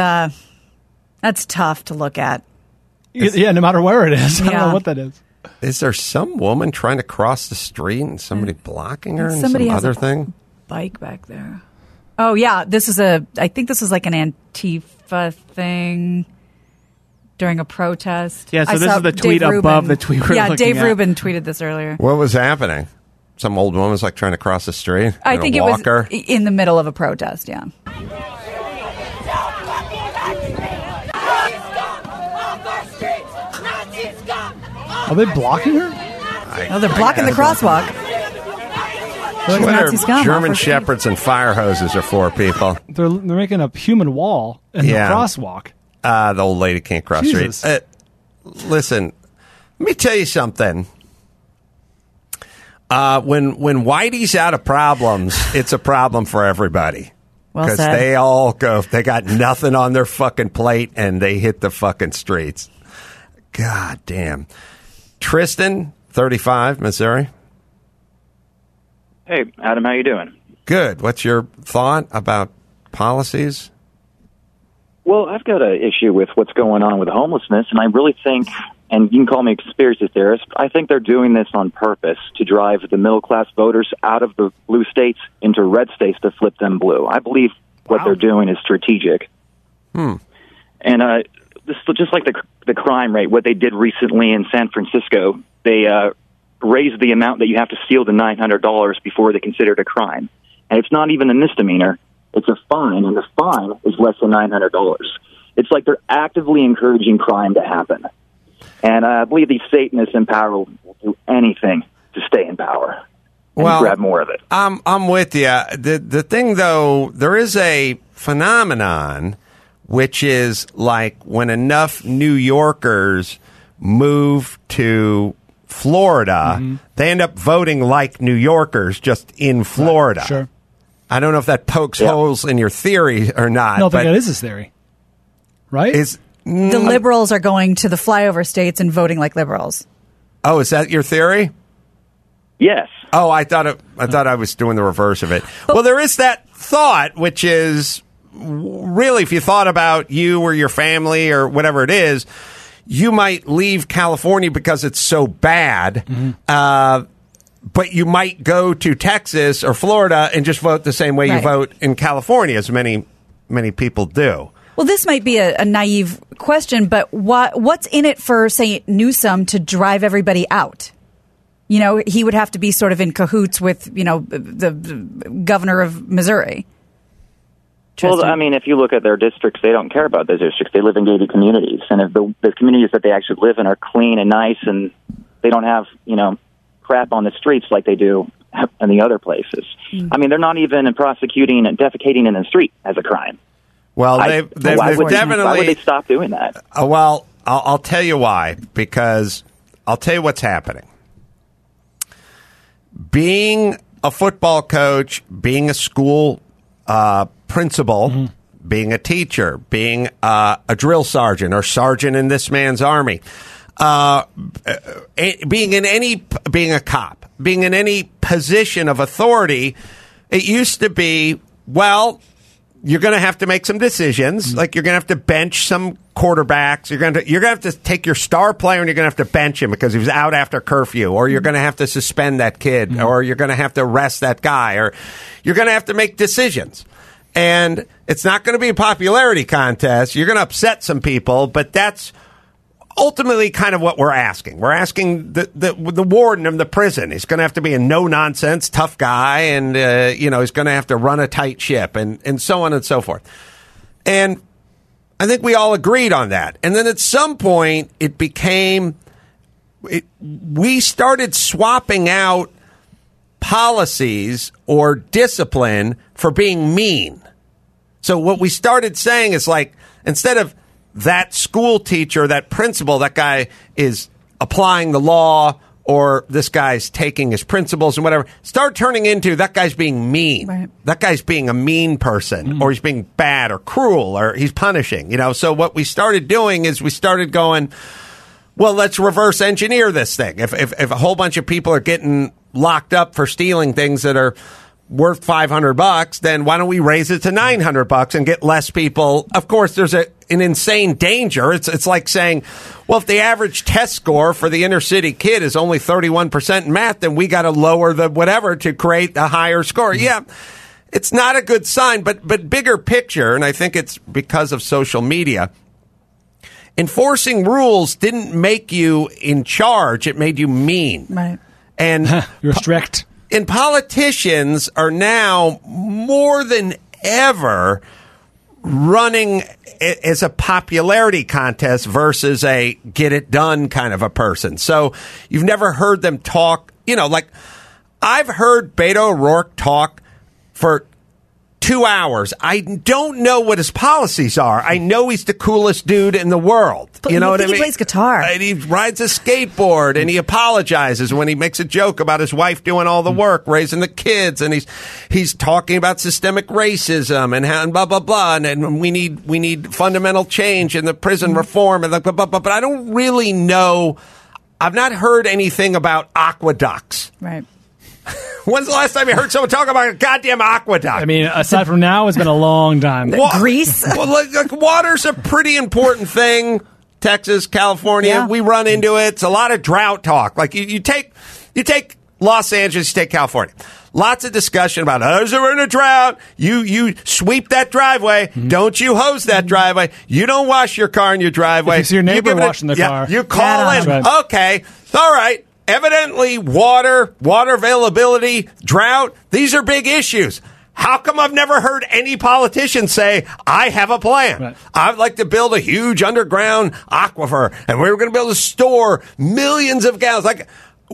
tough to look at. Yeah, no matter where it is. I don't Yeah. know what that is. Is there some woman trying to cross the street and somebody blocking her and Somebody some has other a thing? bike back there. Oh yeah, I think this is like an Antifa thing during a protest. Yeah, so I this saw is the tweet Dave above Rubin. the tweet we're Yeah, looking Dave at. Rubin tweeted this earlier. What was happening? Some old woman was like trying to cross the street? I and think a it walker? was in the middle of a protest, yeah. Are they blocking her? Oh, they're blocking the crosswalk. What Nazi scum are German off her shepherds and fire hoses are for, people? They're making a human wall in the crosswalk. The old lady can't cross the Jesus. street. Listen, let me tell you something. When Whitey's out of problems, it's a problem for everybody. Well Because said. they all go, they got nothing on their fucking plate and they hit the fucking streets. God damn. Tristan, 35, Missouri. Hey, Adam, how you doing? Good. What's your thought about policies? Well, I've got an issue with what's going on with homelessness, and I really think, and you can call me a conspiracy theorist, I think they're doing this on purpose to drive the middle-class voters out of the blue states into red states to flip them blue. I believe what they're doing is strategic. And this is just like the crime rate, what they did recently in San Francisco. They raised the amount that you have to steal to $900 before they consider it a crime. And it's not even a misdemeanor. It's a fine, and the fine is less than $900. It's like they're actively encouraging crime to happen. And I believe these Satanists in power will do anything to stay in power and grab more of it. I'm with you. The thing, though, there is a phenomenon, which is like when enough New Yorkers move to Florida, they end up voting like New Yorkers just in Florida. Right, sure. I don't know if that pokes holes in your theory or not. No, I think that is his theory. Right? The liberals are going to the flyover states and voting like liberals. Oh, is that your theory? Yes. Oh, I thought I was doing the reverse of it. Well, there is that thought, which is really, if you thought about you or your family or whatever it is, you might leave California because it's so bad, but you might go to Texas or Florida and just vote the same way you vote in California, as many people do. Well, this might be a naive question, but what's in it for, say, Newsom to drive everybody out? You know, he would have to be sort of in cahoots with, the governor of Missouri. Well, I mean, if you look at their districts, they don't care about those districts. They live in gated communities. And if the communities that they actually live in are clean and nice and they don't have, crap on the streets like they do in the other places. I mean, they're not even prosecuting defecating in the street as a crime. Well, they've definitely... Why would they stop doing that? Well, I'll tell you why, because I'll tell you what's happening. Being a football coach, being a school principal, being a teacher, being a drill sergeant or sergeant in this man's army, being a cop, being in any position of authority, it used to be, well, you're going to have to make some decisions. Like you're going to have to bench some quarterbacks. You're going to have to take your star player and you're going to have to bench him because he was out after curfew, or you're going to have to suspend that kid, or you're going to have to arrest that guy, or you're going to have to make decisions. And it's not going to be a popularity contest. You're going to upset some people, but that's ultimately kind of what we're asking. We're asking the warden of the prison. He's going to have to be a no-nonsense, tough guy, and, he's going to have to run a tight ship, and so on and so forth. And I think we all agreed on that. And then at some point, we started swapping out policies or discipline for being mean. So what we started saying is like, instead of that school teacher, that principal, that guy is applying the law, or this guy's taking his principles and whatever, start turning into that guy's being mean. Right. That guy's being a mean person, or he's being bad or cruel, or he's punishing, So what we started doing is we started going, well, let's reverse engineer this thing. If a whole bunch of people are getting locked up for stealing things that are worth $500, then why don't we raise it to $900 and get less people? Of course, there's an insane danger. It's like saying, well, if the average test score for the inner city kid is only 31% in math, then we got to lower the whatever to create a higher score. Yeah, it's not a good sign, but bigger picture, and I think it's because of social media, enforcing rules didn't make you in charge. It made you mean. Right. And you're strict. And politicians are now more than ever running as a popularity contest versus a get it done kind of a person. So you've never heard them talk, like I've heard Beto O'Rourke talk for 2 hours. I don't know what his policies are. I know he's the coolest dude in the world. But what I mean? He plays guitar. And he rides a skateboard, and he apologizes when he makes a joke about his wife doing all the work, raising the kids, and he's talking about systemic racism and blah blah blah, and we need fundamental change in the prison reform and blah blah blah. But I don't really know. I've not heard anything about aqueducts. Right. When's the last time you heard someone talk about a goddamn aqueduct? I mean, aside from now, it's been a long time. Greece? Well, like, water's a pretty important thing. Texas, California, we run into it. It's a lot of drought talk. Like you take Los Angeles, you take California. Lots of discussion about, we're in a drought. You sweep that driveway. Mm-hmm. Don't you hose that driveway. You don't wash your car in your driveway. If you see your neighbor washing the car. You call in. Right. Okay. All right. Evidently, water availability, drought, these are big issues. How come I've never heard any politician say, I have a plan? Right. I'd like to build a huge underground aquifer, and we're going to be able to store millions of gallons. Like,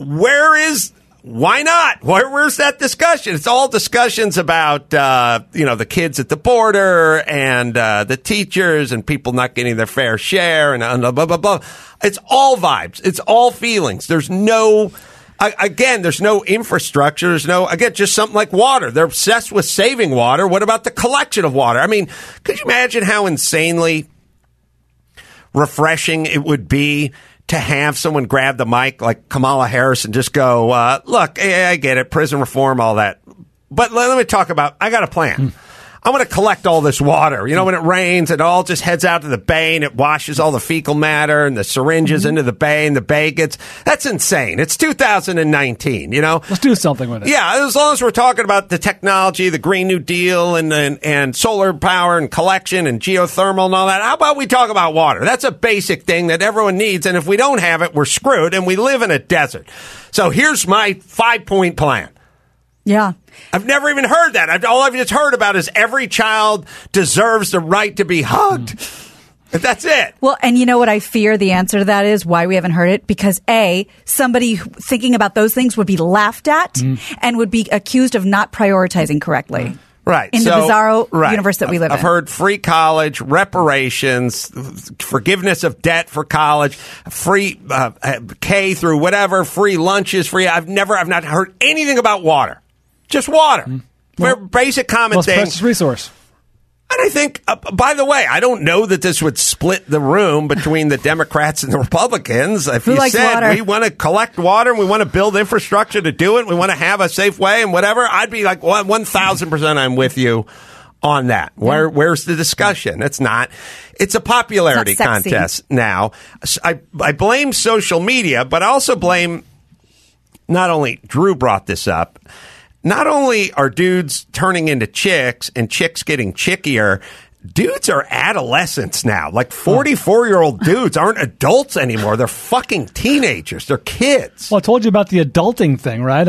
why not? Where's that discussion? It's all discussions about, the kids at the border and the teachers and people not getting their fair share and blah, blah, blah. It's all vibes. It's all feelings. There's no infrastructure. There's just something like water. They're obsessed with saving water. What about the collection of water? I mean, could you imagine how insanely refreshing it would be to have someone grab the mic like Kamala Harris and just go, look, I get it, prison reform, all that. But let me talk about, I got a plan. I'm going to collect all this water. When it rains, it all just heads out to the bay and it washes all the fecal matter and the syringes into the bay, and the bay that's insane. It's 2019, Let's do something with it. Yeah, as long as we're talking about the technology, the Green New Deal and solar power and collection and geothermal and all that, how about we talk about water? That's a basic thing that everyone needs, and if we don't have it, we're screwed, and we live in a desert. So here's my 5-point plan. Yeah. I've never even heard that. All I've just heard about is every child deserves the right to be hugged. That's it. Well, and you know what I fear the answer to that is, why we haven't heard it? Because somebody thinking about those things would be laughed at and would be accused of not prioritizing correctly. Right. In the bizarro universe that we live in. I've heard free college, reparations, forgiveness of debt for college, free K through whatever, free lunches, free. I've not heard anything about water. Just water. Very basic common most thing. precious resource. And I think, by the way, I don't know that this would split the room between the Democrats and the Republicans. If Who you likes said water? we want to collect water and we want to build infrastructure to do it, we want to have a safe way and whatever, I'd be like 1,000% I'm with you on that. Where's the discussion? It's not. It's a popularity contest now. I blame social media, but I also blame, not only Drew brought this up, not only are dudes turning into chicks and chicks getting chickier, dudes are adolescents now. Like 44-year-old dudes aren't adults anymore. They're fucking teenagers. They're kids. Well, I told you about the adulting thing, right?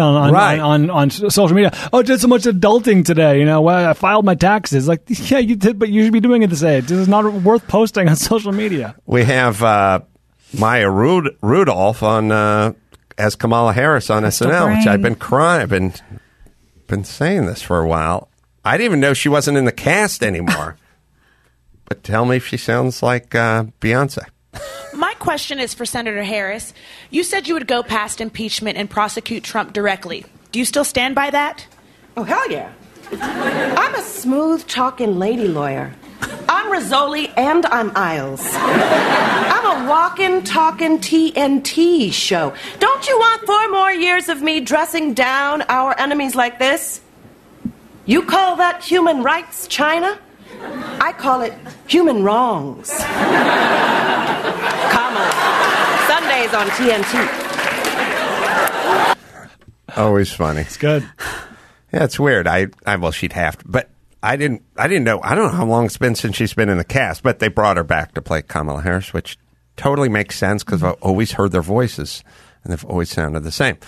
On social media. Oh, I did so much adulting today. I filed my taxes. Like, yeah, you did, but you should be doing it this age. This is not worth posting on social media. We have Maya Rudolph on as Kamala Harris on SNL, which I've been crying. I've been saying this for a while. I didn't even know she wasn't in the cast anymore. But tell me if she sounds like Beyonce. My question is for Senator Harris. You said you would go past impeachment and prosecute Trump directly. Do you still stand by that? Oh, hell yeah. I'm a smooth-talking lady lawyer. I'm Rizzoli and I'm Isles. I'm a walking, talking TNT show. Don't you want 4 more years of me dressing down our enemies like this? You call that human rights, China? I call it human wrongs. Kamala. Sundays on TNT. Always funny. It's good. Yeah, it's weird. Well, she'd have to, but I didn't know. I don't know how long it's been since she's been in the cast, but they brought her back to play Kamala Harris, which totally makes sense because I've always heard their voices and they've always sounded the same.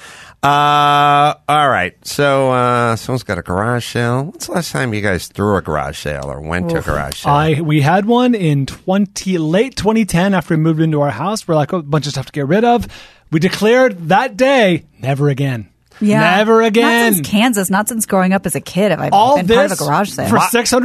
All right. So, someone's got a garage sale. When's the last time you guys threw a garage sale or went to a garage sale? We had one in late 2010 after we moved into our house. We're like, a bunch of stuff to get rid of. We declared that day, never again. Yeah. Never again. Not since Kansas, not since growing up as a kid have I All been part of a garage sale. For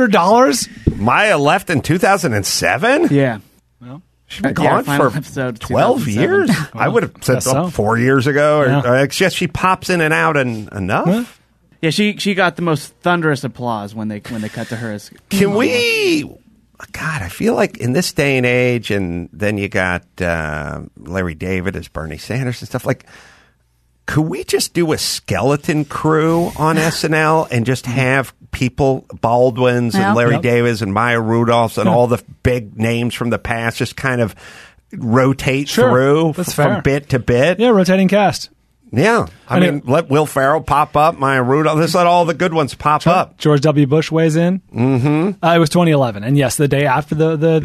$600? Maya left in 2007? Yeah. Well, she's been gone for 12 years? Well, I would have said so. 4 years ago. Or Yeah. I guess she pops in and out enough. Huh? Yeah, she got the most thunderous applause when they cut to her as. Can we? God, I feel like in this day and age, and then you got Larry David as Bernie Sanders and stuff like. Could we just do a skeleton crew on SNL and just have people, Baldwin's and Larry Davis and Maya Rudolph's and all the big names from the past, just kind of rotate through from bit to bit? Yeah, rotating cast. Yeah. I mean, let Will Ferrell pop up, Maya Rudolph. Let's let all the good ones pop up. George W. Bush weighs in. Mm-hmm. It was 2011. And yes, the day after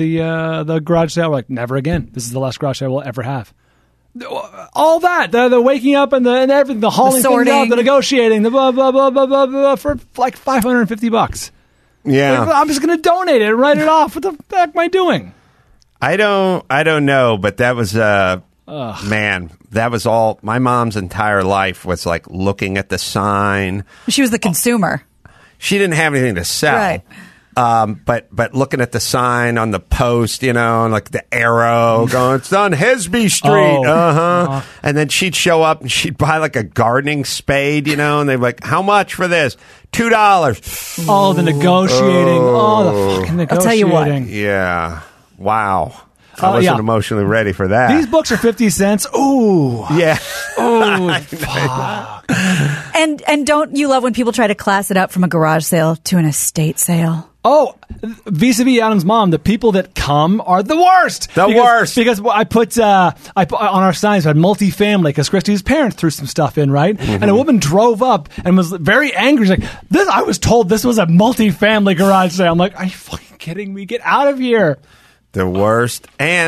the garage sale, we're like, never again. This is the last garage sale we'll ever have. All that, the waking up and everything, the hauling things up, the negotiating, the blah, blah, blah, blah, blah, blah, for like $550. Yeah. Like, I'm just going to donate it and write it off. What the heck am I doing? I don't know, but that was, man, that was all, my mom's entire life was like looking at the sign. She was the consumer. She didn't have anything to sell. Right. But looking at the sign on the post, and like the arrow going, it's on Hesby Street. And then she'd show up and she'd buy like a gardening spade, and they'd be like, how much for this? $2. Oh, the negotiating. The fucking negotiating. I'll tell you what. Yeah. Wow. I wasn't emotionally ready for that. These books are 50 cents. Ooh. Yeah. Oh, fuck. And don't you love when people try to class it up from a garage sale to an estate sale? Oh, vis-a-vis Adam's mom, the people that come are the worst. Worst. Because I put on our signs, we had multifamily, because Christy's parents threw some stuff in, right? Mm-hmm. And a woman drove up and was very angry. She's like, I was told this was a multifamily garage sale. I'm like, are you fucking kidding me? Get out of here. The worst. And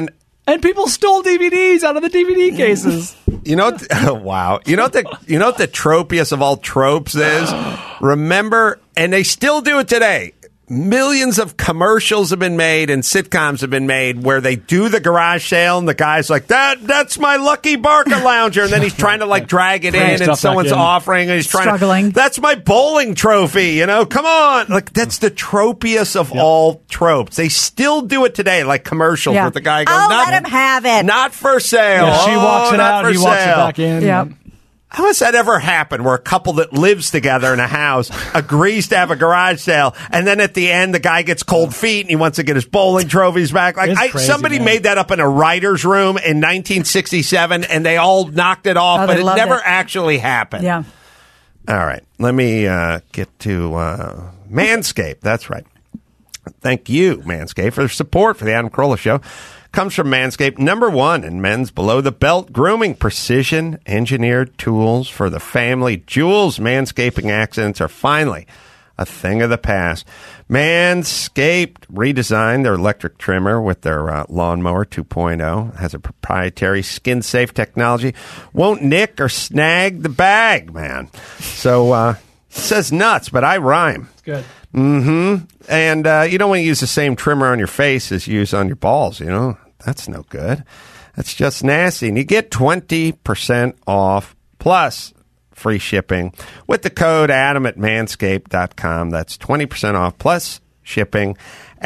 And people stole DVDs out of the DVD cases. You know, wow. You know what the tropiest of all tropes is? Remember, and they still do it today. Millions of commercials have been made and sitcoms have been made where they do the garage sale and the guy's like, that's my Lucky Barker lounger. And then he's trying to like drag it in and someone's offering and he's struggling. That's my bowling trophy, come on. Like that's the tropiest of all tropes. They still do it today, like commercials where the guy goes, let him have it. Not for sale. Yeah, she walks it out, he walks it back in. Yep. How has that ever happened where a couple that lives together in a house agrees to have a garage sale and then at the end the guy gets cold feet and he wants to get his bowling trophies back? Like crazy, somebody made that up in a writer's room in 1967 and they all knocked it off, but it never actually happened. Yeah. All right. Let me get to Manscaped. That's right. Thank you, Manscaped, for their support for the Adam Carolla Show. Comes from Manscaped, #1 in men's below-the-belt grooming, precision-engineered tools for the family jewels. Manscaping accidents are finally a thing of the past. Manscaped redesigned their electric trimmer with their Lawnmower 2.0. It has a proprietary skin-safe technology. Won't nick or snag the bag, man. So it says nuts, but I rhyme. It's good. Mm-hmm. And you don't want to use the same trimmer on your face as you use on your balls, That's no good. That's just nasty. And you get 20% off plus free shipping with the code Adam at manscaped.com. That's 20% off plus shipping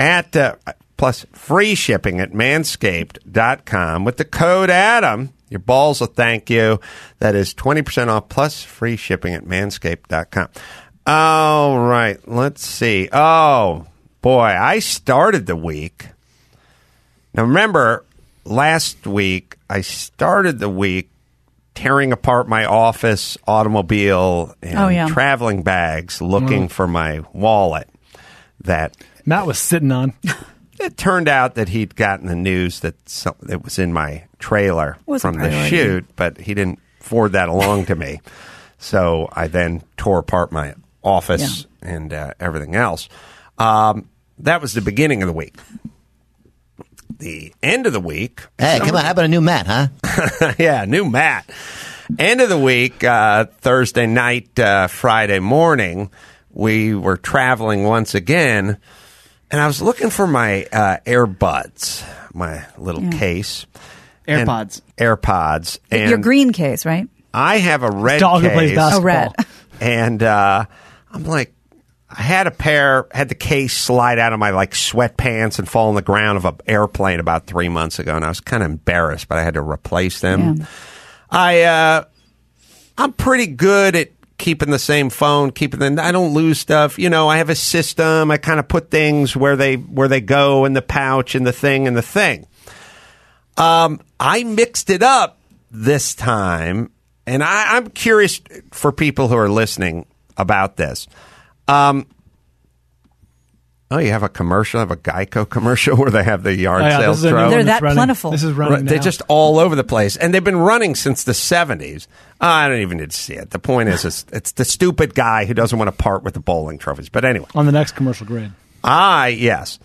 plus free shipping at manscaped.com with the code Adam. Your balls will thank you. That is 20% off plus free shipping at manscaped.com. All right, let's see. Oh, boy, I started the week. Now, remember, last week, I started the week tearing apart my office, automobile, and traveling bags looking for my wallet that Matt was sitting on. It turned out that he'd gotten the news that it was in my trailer from the shoot, but he didn't forward that along to me. So I then tore apart my office and everything else. That was the beginning of the week. The end of the week. Hey, come on. How about a new mat, huh? Yeah, new mat. End of the week, Thursday night, Friday morning, we were traveling once again, and I was looking for my AirBuds, my little case. AirPods. And your green case, right? I have a red dog case. Who plays basketball. Oh, red. And I'm like, I had the case slide out of my sweatpants and fall on the ground of an airplane about 3 months ago, and I was kind of embarrassed, but I had to replace them. Yeah. I'm pretty good at keeping the same phone, I don't lose stuff. I have a system. I kind of put things where they go in the pouch and the thing and the thing. I mixed it up this time, and I'm curious for people who are listening about this. You have a commercial, have a Geico commercial where they have the yard sales throw. They're that plentiful. This is running now. They're just all over the place. And they've been running since the 70s. I don't even need to see it. The point is, it's the stupid guy who doesn't want to part with the bowling trophies. But anyway. On the next commercial grid. Yes.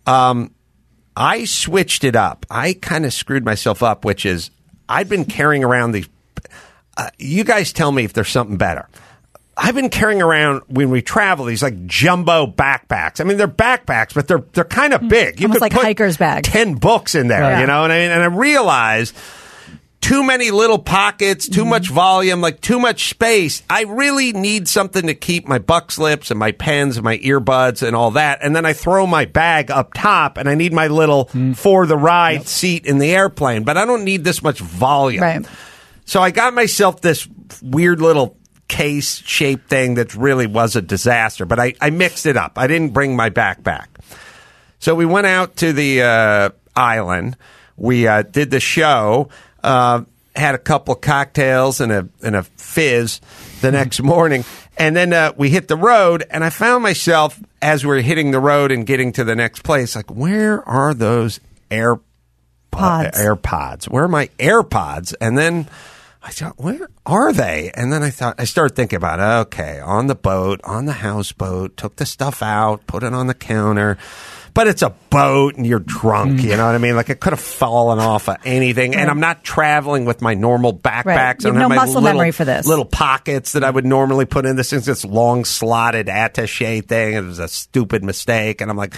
I switched it up. I kind of screwed myself up, which is I've been carrying around these. You guys tell me if there's something better. I've been carrying around when we travel these jumbo backpacks. I mean, they're backpacks, but they're kind of big. You almost could like put hiker's bag. 10 books in there, you know what I mean? And I realized too many little pockets, too much volume, too much space. I really need something to keep my buck slips and my pens and my earbuds and all that. And then I throw my bag up top, and I need my little for the ride seat in the airplane. But I don't need this much volume. Right. So I got myself this weird little case-shaped thing that really was a disaster, but I mixed it up. I didn't bring my backpack. So we went out to the island. We did the show, had a couple of cocktails and a fizz the next morning, and then we hit the road, and I found myself, as we were hitting the road and getting to the next place, where are those AirPods? Where are my AirPods? And then I thought, where are they? And then I started thinking about it. Okay, on the boat, on the houseboat, took the stuff out, put it on the counter. But it's a boat and you're drunk, you know what I mean? Like it could have fallen off of anything. Right. And I'm not traveling with my normal backpacks. Right. You have I don't no have muscle memory for this. Little pockets that I would normally put in this thing, this long slotted attaché thing. It was a stupid mistake. And I'm like,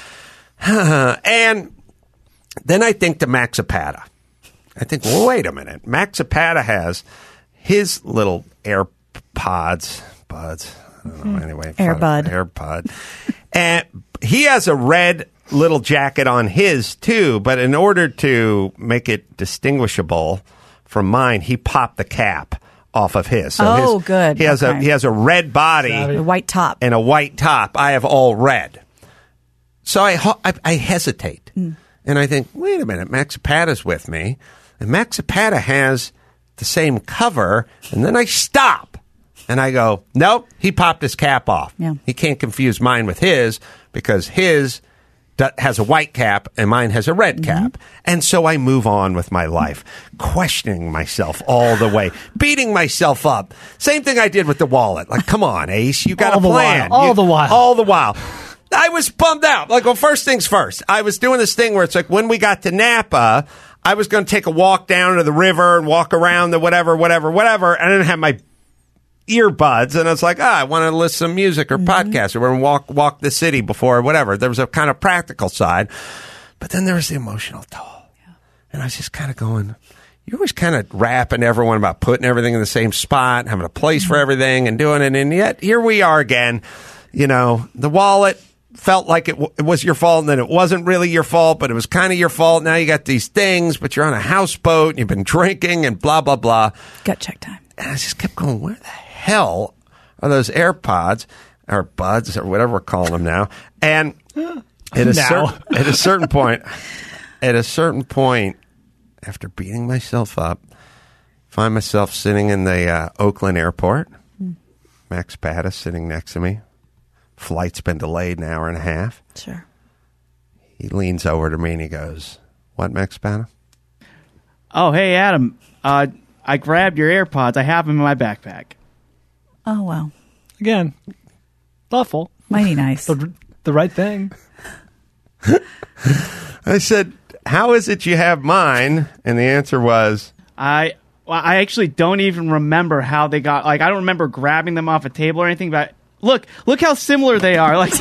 and then I think to Max Zapata. I think, well, wait a minute. Max Zapata has his little AirPods, buds. I don't know. Anyway, AirPod. And he has a red little jacket on his too, but in order to make it distinguishable from mine, he popped the cap off of his. So good. He has a red body, a white top, and a white top. I have all red. So I hesitate, and I think, wait a minute, Max Zapata's with me, and Max Zapata has the same cover, and then I stop. And I go, nope, he popped his cap off. Yeah. He can't confuse mine with his because his has a white cap and mine has a red cap. And so I move on with my life, questioning myself all the way, beating myself up. Same thing I did with the wallet. Like, come on, Ace, you got a plan. All the while. I was bummed out. Like, well, first things first. I was doing this thing where it's like when we got to Napa, I was going to take a walk down to the river and walk around the whatever. And I didn't have my earbuds, and I was like, I want to listen to music or podcast or walk the city before or whatever. There was a kind of practical side, but then there was the emotional toll. Yeah. And I was just kind of going, you're always kind of rapping everyone about putting everything in the same spot, having a place for everything and doing it, and yet here we are again. You know, the wallet felt like it was your fault, and then it wasn't really your fault, but it was kind of your fault. Now you got these things, but you're on a houseboat, and you've been drinking, and blah, blah, blah. Gut check time. And I just kept going, where the hell are those AirPods or buds or whatever we're calling them now? And at a certain point, after beating myself up, find myself sitting in the Oakland airport. Max Zapata sitting next to me. Flight's been delayed an hour and a half. Sure. He leans over to me and he goes, "What, Max Zapata?" Oh, hey, Adam. I grabbed your AirPods. I have them in my backpack. Oh, wow. Again, thoughtful. Mighty nice. The right thing. I said, how is it you have mine? And the answer was... I actually don't even remember how they got... Like, I don't remember grabbing them off a table or anything, but look how similar they are. Like,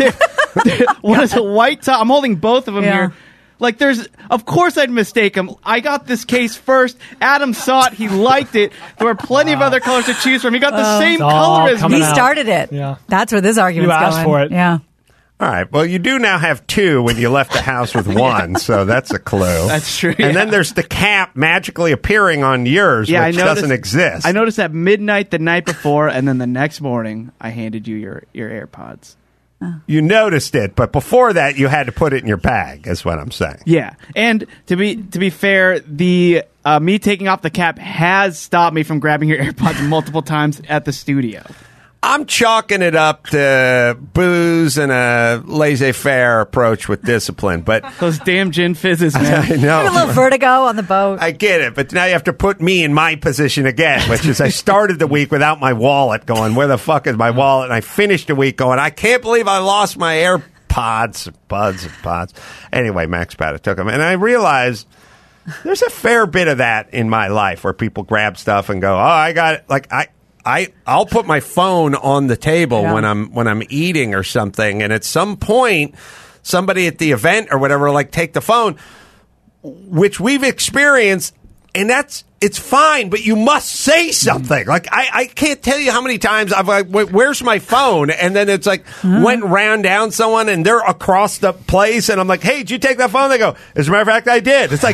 one is a white top. I'm holding both of them here. Like, of course I'd mistake them. I got this case first. Adam saw it. He liked it. There were plenty of other colors to choose from. He got the same color as me. He started it. Yeah. That's where this argument's going. You asked for it. Yeah. All right. Well, you do now have two when you left the house with one, so that's a clue. That's true. And then there's the cap magically appearing on yours, which doesn't exist. I noticed at midnight the night before, and then the next morning I handed you your AirPods. You noticed it, but before that, you had to put it in your bag, is what I'm saying. Yeah. And to be fair, the me taking off the cap has stopped me from grabbing your AirPods multiple times at the studio. I'm chalking it up to booze and a laissez-faire approach with discipline, but those damn gin fizzes, man. I know. A little vertigo on the boat. I get it, but now you have to put me in my position again, which is I started the week without my wallet, going, where the fuck is my wallet? And I finished the week going, I can't believe I lost my AirPods, buds. Anyway, Max Zapata took them, and I realized there's a fair bit of that in my life where people grab stuff and go, oh, I got it. Like I'll put my phone on the table when I'm eating or something, and at some point, somebody at the event or whatever will take the phone, which we've experienced, and it's fine, but you must say something. Like I can't tell you how many times I've like, where's my phone? And then it's like went and ran down someone, and they're across the place, and I'm like, hey, did you take that phone? They go, as a matter of fact, I did. It's like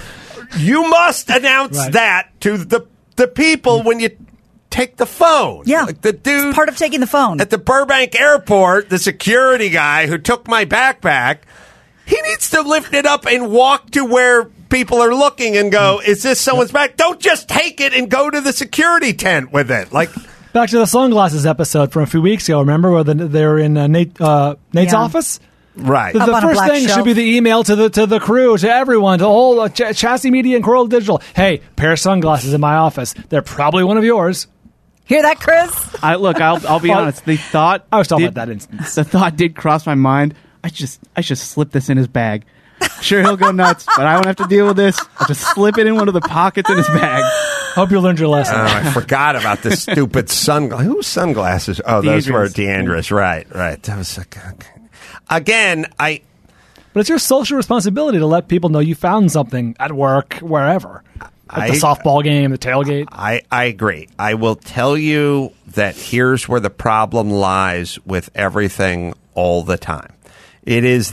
you must announce that to the people when you take the phone. Yeah. Like the dude. It's part of taking the phone. At the Burbank airport, the security guy who took my backpack, he needs to lift it up and walk to where people are looking and go, is this someone's bag? Don't just take it and go to the security tent with it. Like, back to the sunglasses episode from a few weeks ago. Remember where they were in Nate's office? Right. The Up on a first black thing shelf. should be the email to the crew, to everyone, to the whole Chassis Media and Coral Digital. Hey, pair of sunglasses in my office. They're probably one of yours. Hear that, Chris? I'll be honest. The thought I was talking about that instance. The thought did cross my mind. I just slip this in his bag. Sure, he'll go nuts, but I won't have to deal with this. I'll just slip it in one of the pockets in his bag. Hope you learned your lesson. I forgot about this stupid sunglasses. Whose sunglasses? Oh, those were Deandra's. Right. That was again. But it's your social responsibility to let people know you found something at work, wherever. At the softball game, the tailgate. I agree. I will tell you that here's where the problem lies with everything all the time. It is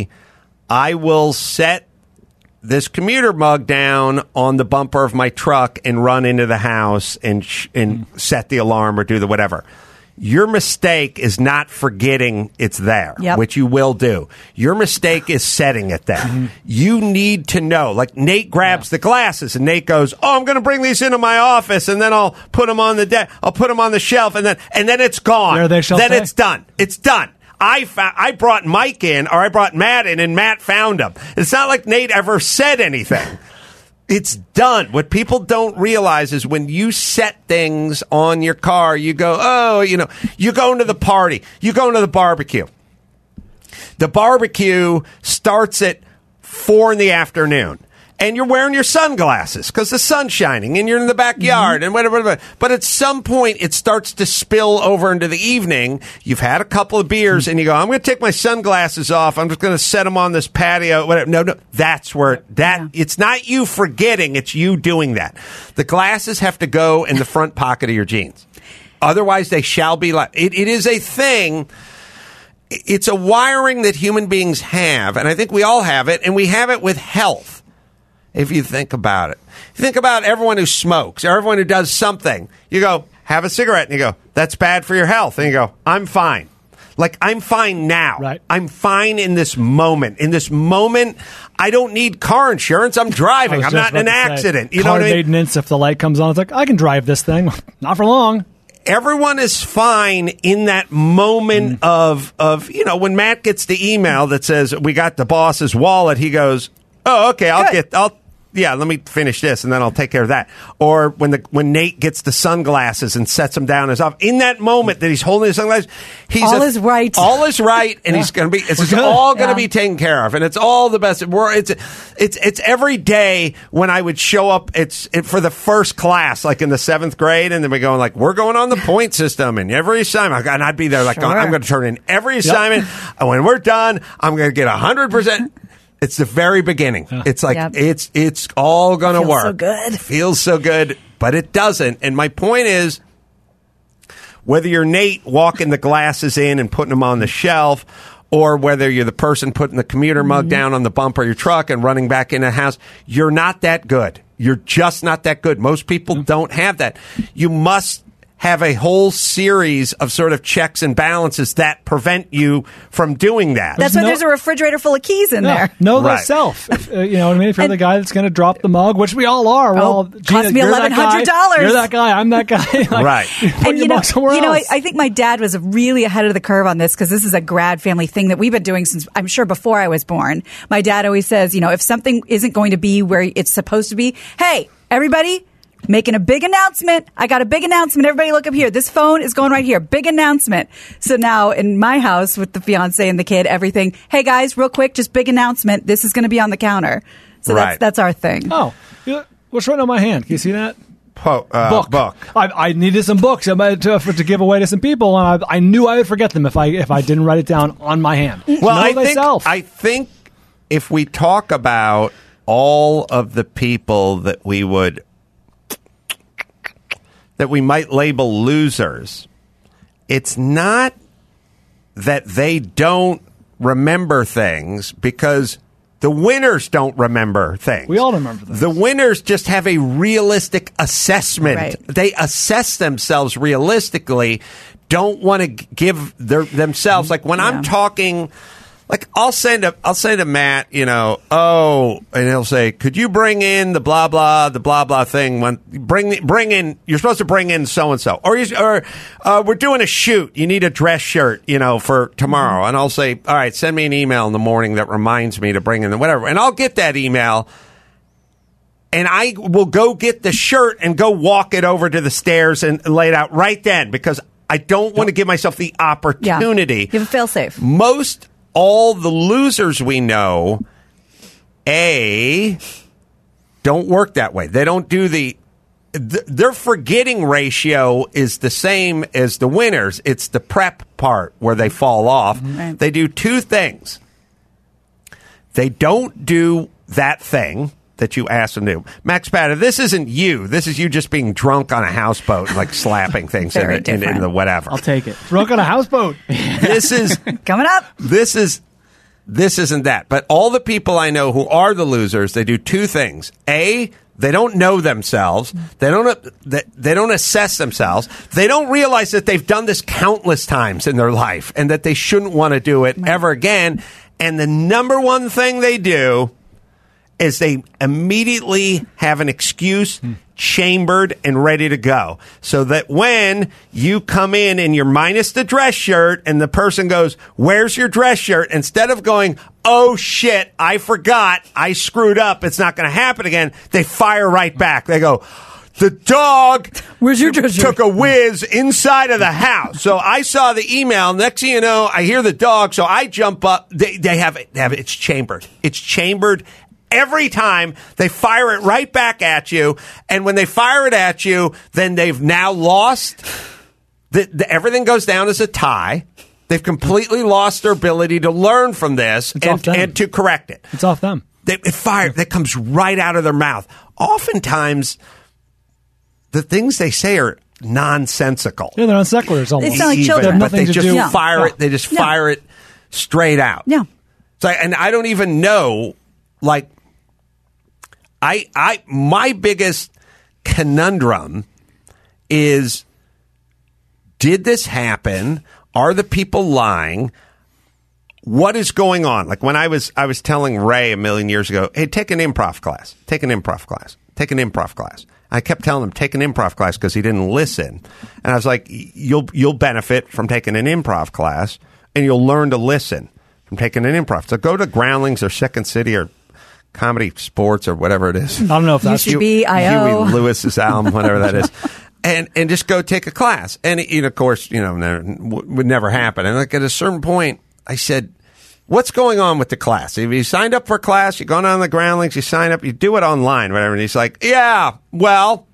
I will set this commuter mug down on the bumper of my truck and run into the house and set the alarm or do the whatever. Your mistake is not forgetting it's there, which you will do. Your mistake is setting it there. Mm-hmm. You need to know. Like Nate grabs the glasses and Nate goes, "Oh, I'm going to bring these into my office and then I'll put them on the desk. I'll put them on the shelf and then it's gone. There they shall then stay. it's done. It's done." I brought Mike in, or I brought Matt in, and Matt found him. It's not like Nate ever said anything. It's done. What people don't realize is when you set things on your car, you go, you go into the party, you go into the barbecue. The barbecue starts at 4 p.m. And you're wearing your sunglasses because the sun's shining and you're in the backyard and whatever. But at some point, it starts to spill over into the evening. You've had a couple of beers and you go, "I'm going to take my sunglasses off. I'm just going to set them on this patio." Whatever. No. That's where it's not you forgetting. It's you doing that. The glasses have to go in the front pocket of your jeans. Otherwise, they shall be like it is a thing. It's a wiring that human beings have. And I think we all have it. And we have it with health. If you think about it, think about everyone who smokes or everyone who does something. You go, have a cigarette, and you go, "That's bad for your health." And you go, "I'm fine." Like, I'm fine now. Right. I'm fine in this moment. In this moment, I don't need car insurance. I'm driving. I'm not in an accident. You know what I mean? Maintenance, if the light comes on, it's like, I can drive this thing. Not for long. Everyone is fine in that moment of when Matt gets the email that says, "We got the boss's wallet," he goes, "Oh, okay, let me finish this and then I'll take care of that." Or when Nate gets the sunglasses and sets them down in his office, in that moment that he's holding his sunglasses, all is right. All is right, and he's going to be. It's all going to be taken care of, and it's all the best. It's every day when I would show up. It's for the first class, like in the 7th grade, and then we going like, we're going on the point system, and every assignment, and I'd be there like, I'm going to turn in every assignment, and when we're done, I'm going to get 100%. It's the very beginning. It's like it's all going to work. So good. It feels so good, but it doesn't. And my point is, whether you're Nate walking the glasses in and putting them on the shelf, or whether you're the person putting the commuter mug down on the bumper of your truck and running back in the house, you're not that good. You're just not that good. Most people don't have that. You must have a whole series of sort of checks and balances that prevent you from doing that. That's why there's a refrigerator full of keys in there. Know thyself. You know what I mean? If you're the guy that's going to drop the mug, which we all are. Cost me $1,100. You're that guy. I'm that guy. Right. Put your mug somewhere else. I think my dad was really ahead of the curve on this because this is a grad family thing that we've been doing since, I'm sure, before I was born. My dad always says, if something isn't going to be where it's supposed to be, hey, everybody, making a big announcement. I got a big announcement. Everybody look up here. This phone is going right here. Big announcement. So now in my house with the fiance and the kid, everything, hey guys, real quick, just big announcement. This is going to be on the counter. So that's our thing. Oh, what's right on my hand? Can you see that? Book. I needed some books to give away to some people, and I knew I would forget them if I didn't write it down on my hand. Well, I think if we talk about all of the people that we might label losers, it's not that they don't remember things, because the winners don't remember things. We all remember things. The winners just have a realistic assessment. Right. They assess themselves realistically, don't want to give themselves. Like when I'm talking Like I'll say to Matt, and he'll say, "Could you bring in the blah blah thing? When bring in, you're supposed to bring in so and so, or we're doing a shoot. You need a dress shirt, for tomorrow." And I'll say, "All right, send me an email in the morning that reminds me to bring in the whatever." And I'll get that email, and I will go get the shirt and go walk it over to the stairs and lay it out right then because I don't want to give myself the opportunity. You have a fail-safe. All the losers we know, don't work that way. They don't do their forgetting ratio is the same as the winners. It's the prep part where they fall off. Right. They do two things. They don't do that thing that you asked them to do. Max Patta, this isn't you. This is you just being drunk on a houseboat and like slapping things in the whatever. I'll take it. Drunk on a houseboat. This is coming up. This isn't that. But all the people I know who are the losers, they do two things. A, they don't know themselves. They don't assess themselves. They don't realize that they've done this countless times in their life and that they shouldn't want to do it ever again. And the number one thing they do is they immediately have an excuse chambered and ready to go. So that when you come in and you're minus the dress shirt and the person goes, "Where's your dress shirt?" Instead of going, "Oh shit, I forgot, I screwed up, it's not going to happen again," they fire right back. They go, "The dog where's your dress shirt? Took a whiz inside of the house." So I saw the email. Next thing you know, I hear the dog. So I jump up. They have it. It's chambered. It's chambered. Every time they fire it right back at you, and when they fire it at you, then they've now lost. Everything goes down as a tie. They've completely lost their ability to learn from this and to correct it. It's off them. That comes right out of their mouth. Oftentimes, the things they say are nonsensical. Yeah, they're non sequiturs almost. They sound like children. But they just fire it. They just fire it straight out. Yeah. So, and I don't even know, like. My biggest conundrum is, did this happen? Are the people lying? What is going on? Like when I was telling Ray a million years ago, "Hey, take an improv class. Take an improv class. Take an improv class." I kept telling him, "Take an improv class," because he didn't listen. And I was like, you'll benefit from taking an improv class, and you'll learn to listen from taking an improv. So go to Groundlings or Second City or Comedy Sports or whatever it is. I don't know if that's Huey Lewis's album, whatever that is. And just go take a class. And of course, would never happen. And like at a certain point, I said, "What's going on with the class? If you signed up for a class, you're going on the Groundlings, you sign up, you do it online, whatever." And he's like, "Yeah, well,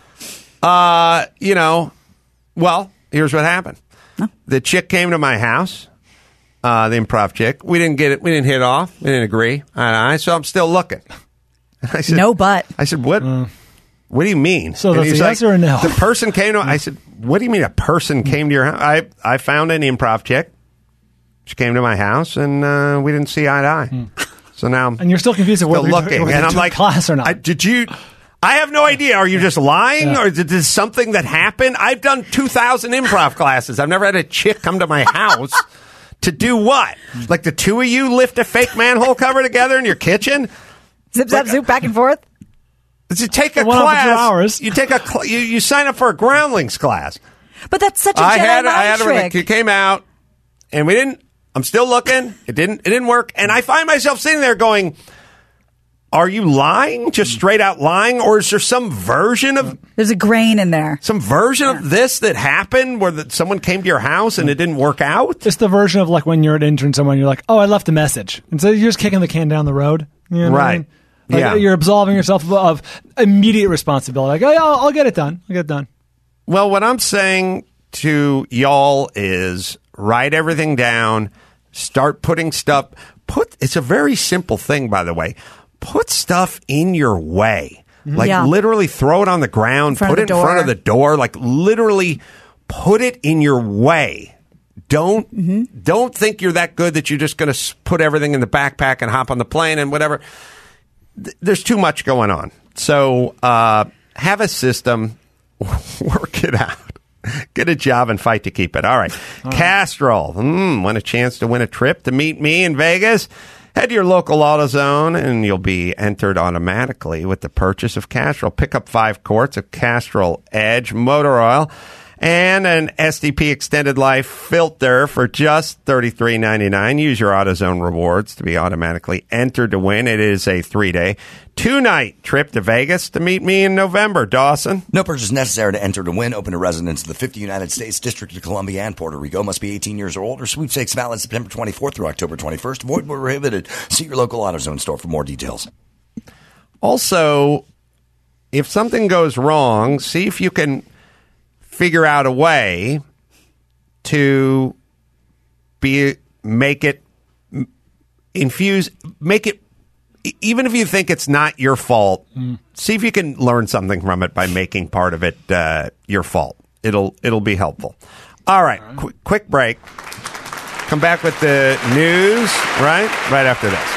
here's what happened. The chick came to my house. The improv chick. We didn't get it. We didn't hit it off. We didn't agree. So I'm still looking." I said, "No, but." I said, "What? What do you mean?" So that's a yes or a no? The person came to. I said, "What do you mean a person came to your house?" I found an improv chick. She came to my house, and we didn't see eye to eye. So now, and you're still confused whether looking, and I'm like, class or not? Did you? I have no idea. Are you just lying, or is this something that happened? I've done 2,000 improv classes. I've never had a chick come to my house. To do what? Like the two of you lift a fake manhole cover together in your kitchen? Zip, zap, zoop, back and forth? To take a class. You take you sign up for a Groundlings class. But that's such a Jedi mind trick. It came out, and we didn't. I'm still looking. It didn't work. And I find myself sitting there going, "Are you lying? Just straight out lying? Or is there some version of..." There's a grain in there. Some version of this that happened where someone came to your house and it didn't work out? It's the version of like when you're an intern somewhere and you're like, "Oh, I left a message." And so you're just kicking the can down the road. You know what I mean? Like, you're absolving yourself of immediate responsibility. Like, "Oh, I'll get it done. I'll get it done." Well, what I'm saying to y'all is write everything down. Start putting stuff. It's a very simple thing, by the way. Put stuff in your way. Like literally throw it on the ground, put it in front of the door, like literally put it in your way. Don't think you're that good that you're just going to put everything in the backpack and hop on the plane and whatever. There's too much going on. So have a system, work it out. Get a job and fight to keep it. All right. Castrol. Want a chance to win a trip to meet me in Vegas? Head to your local AutoZone and you'll be entered automatically with the purchase of Castrol. Pick up 5 quarts of Castrol Edge motor oil and an SDP extended life filter for just $33.99. Use your AutoZone rewards to be automatically entered to win. It is a 3-day, 2-night trip to Vegas to meet me in November. Dawson? No purchase necessary to enter to win. Open to residents of the 50 United States, District of Columbia, and Puerto Rico. Must be 18 years or older. Sweepstakes valid September 24th through October 21st. Void where prohibited. See your local AutoZone store for more details. Also, if something goes wrong, see if you can figure out a way to make it, even if you think it's not your fault, see if you can learn something from it by making part of it your fault. It'll be helpful. All right. Quick break. Come back with the news right after this.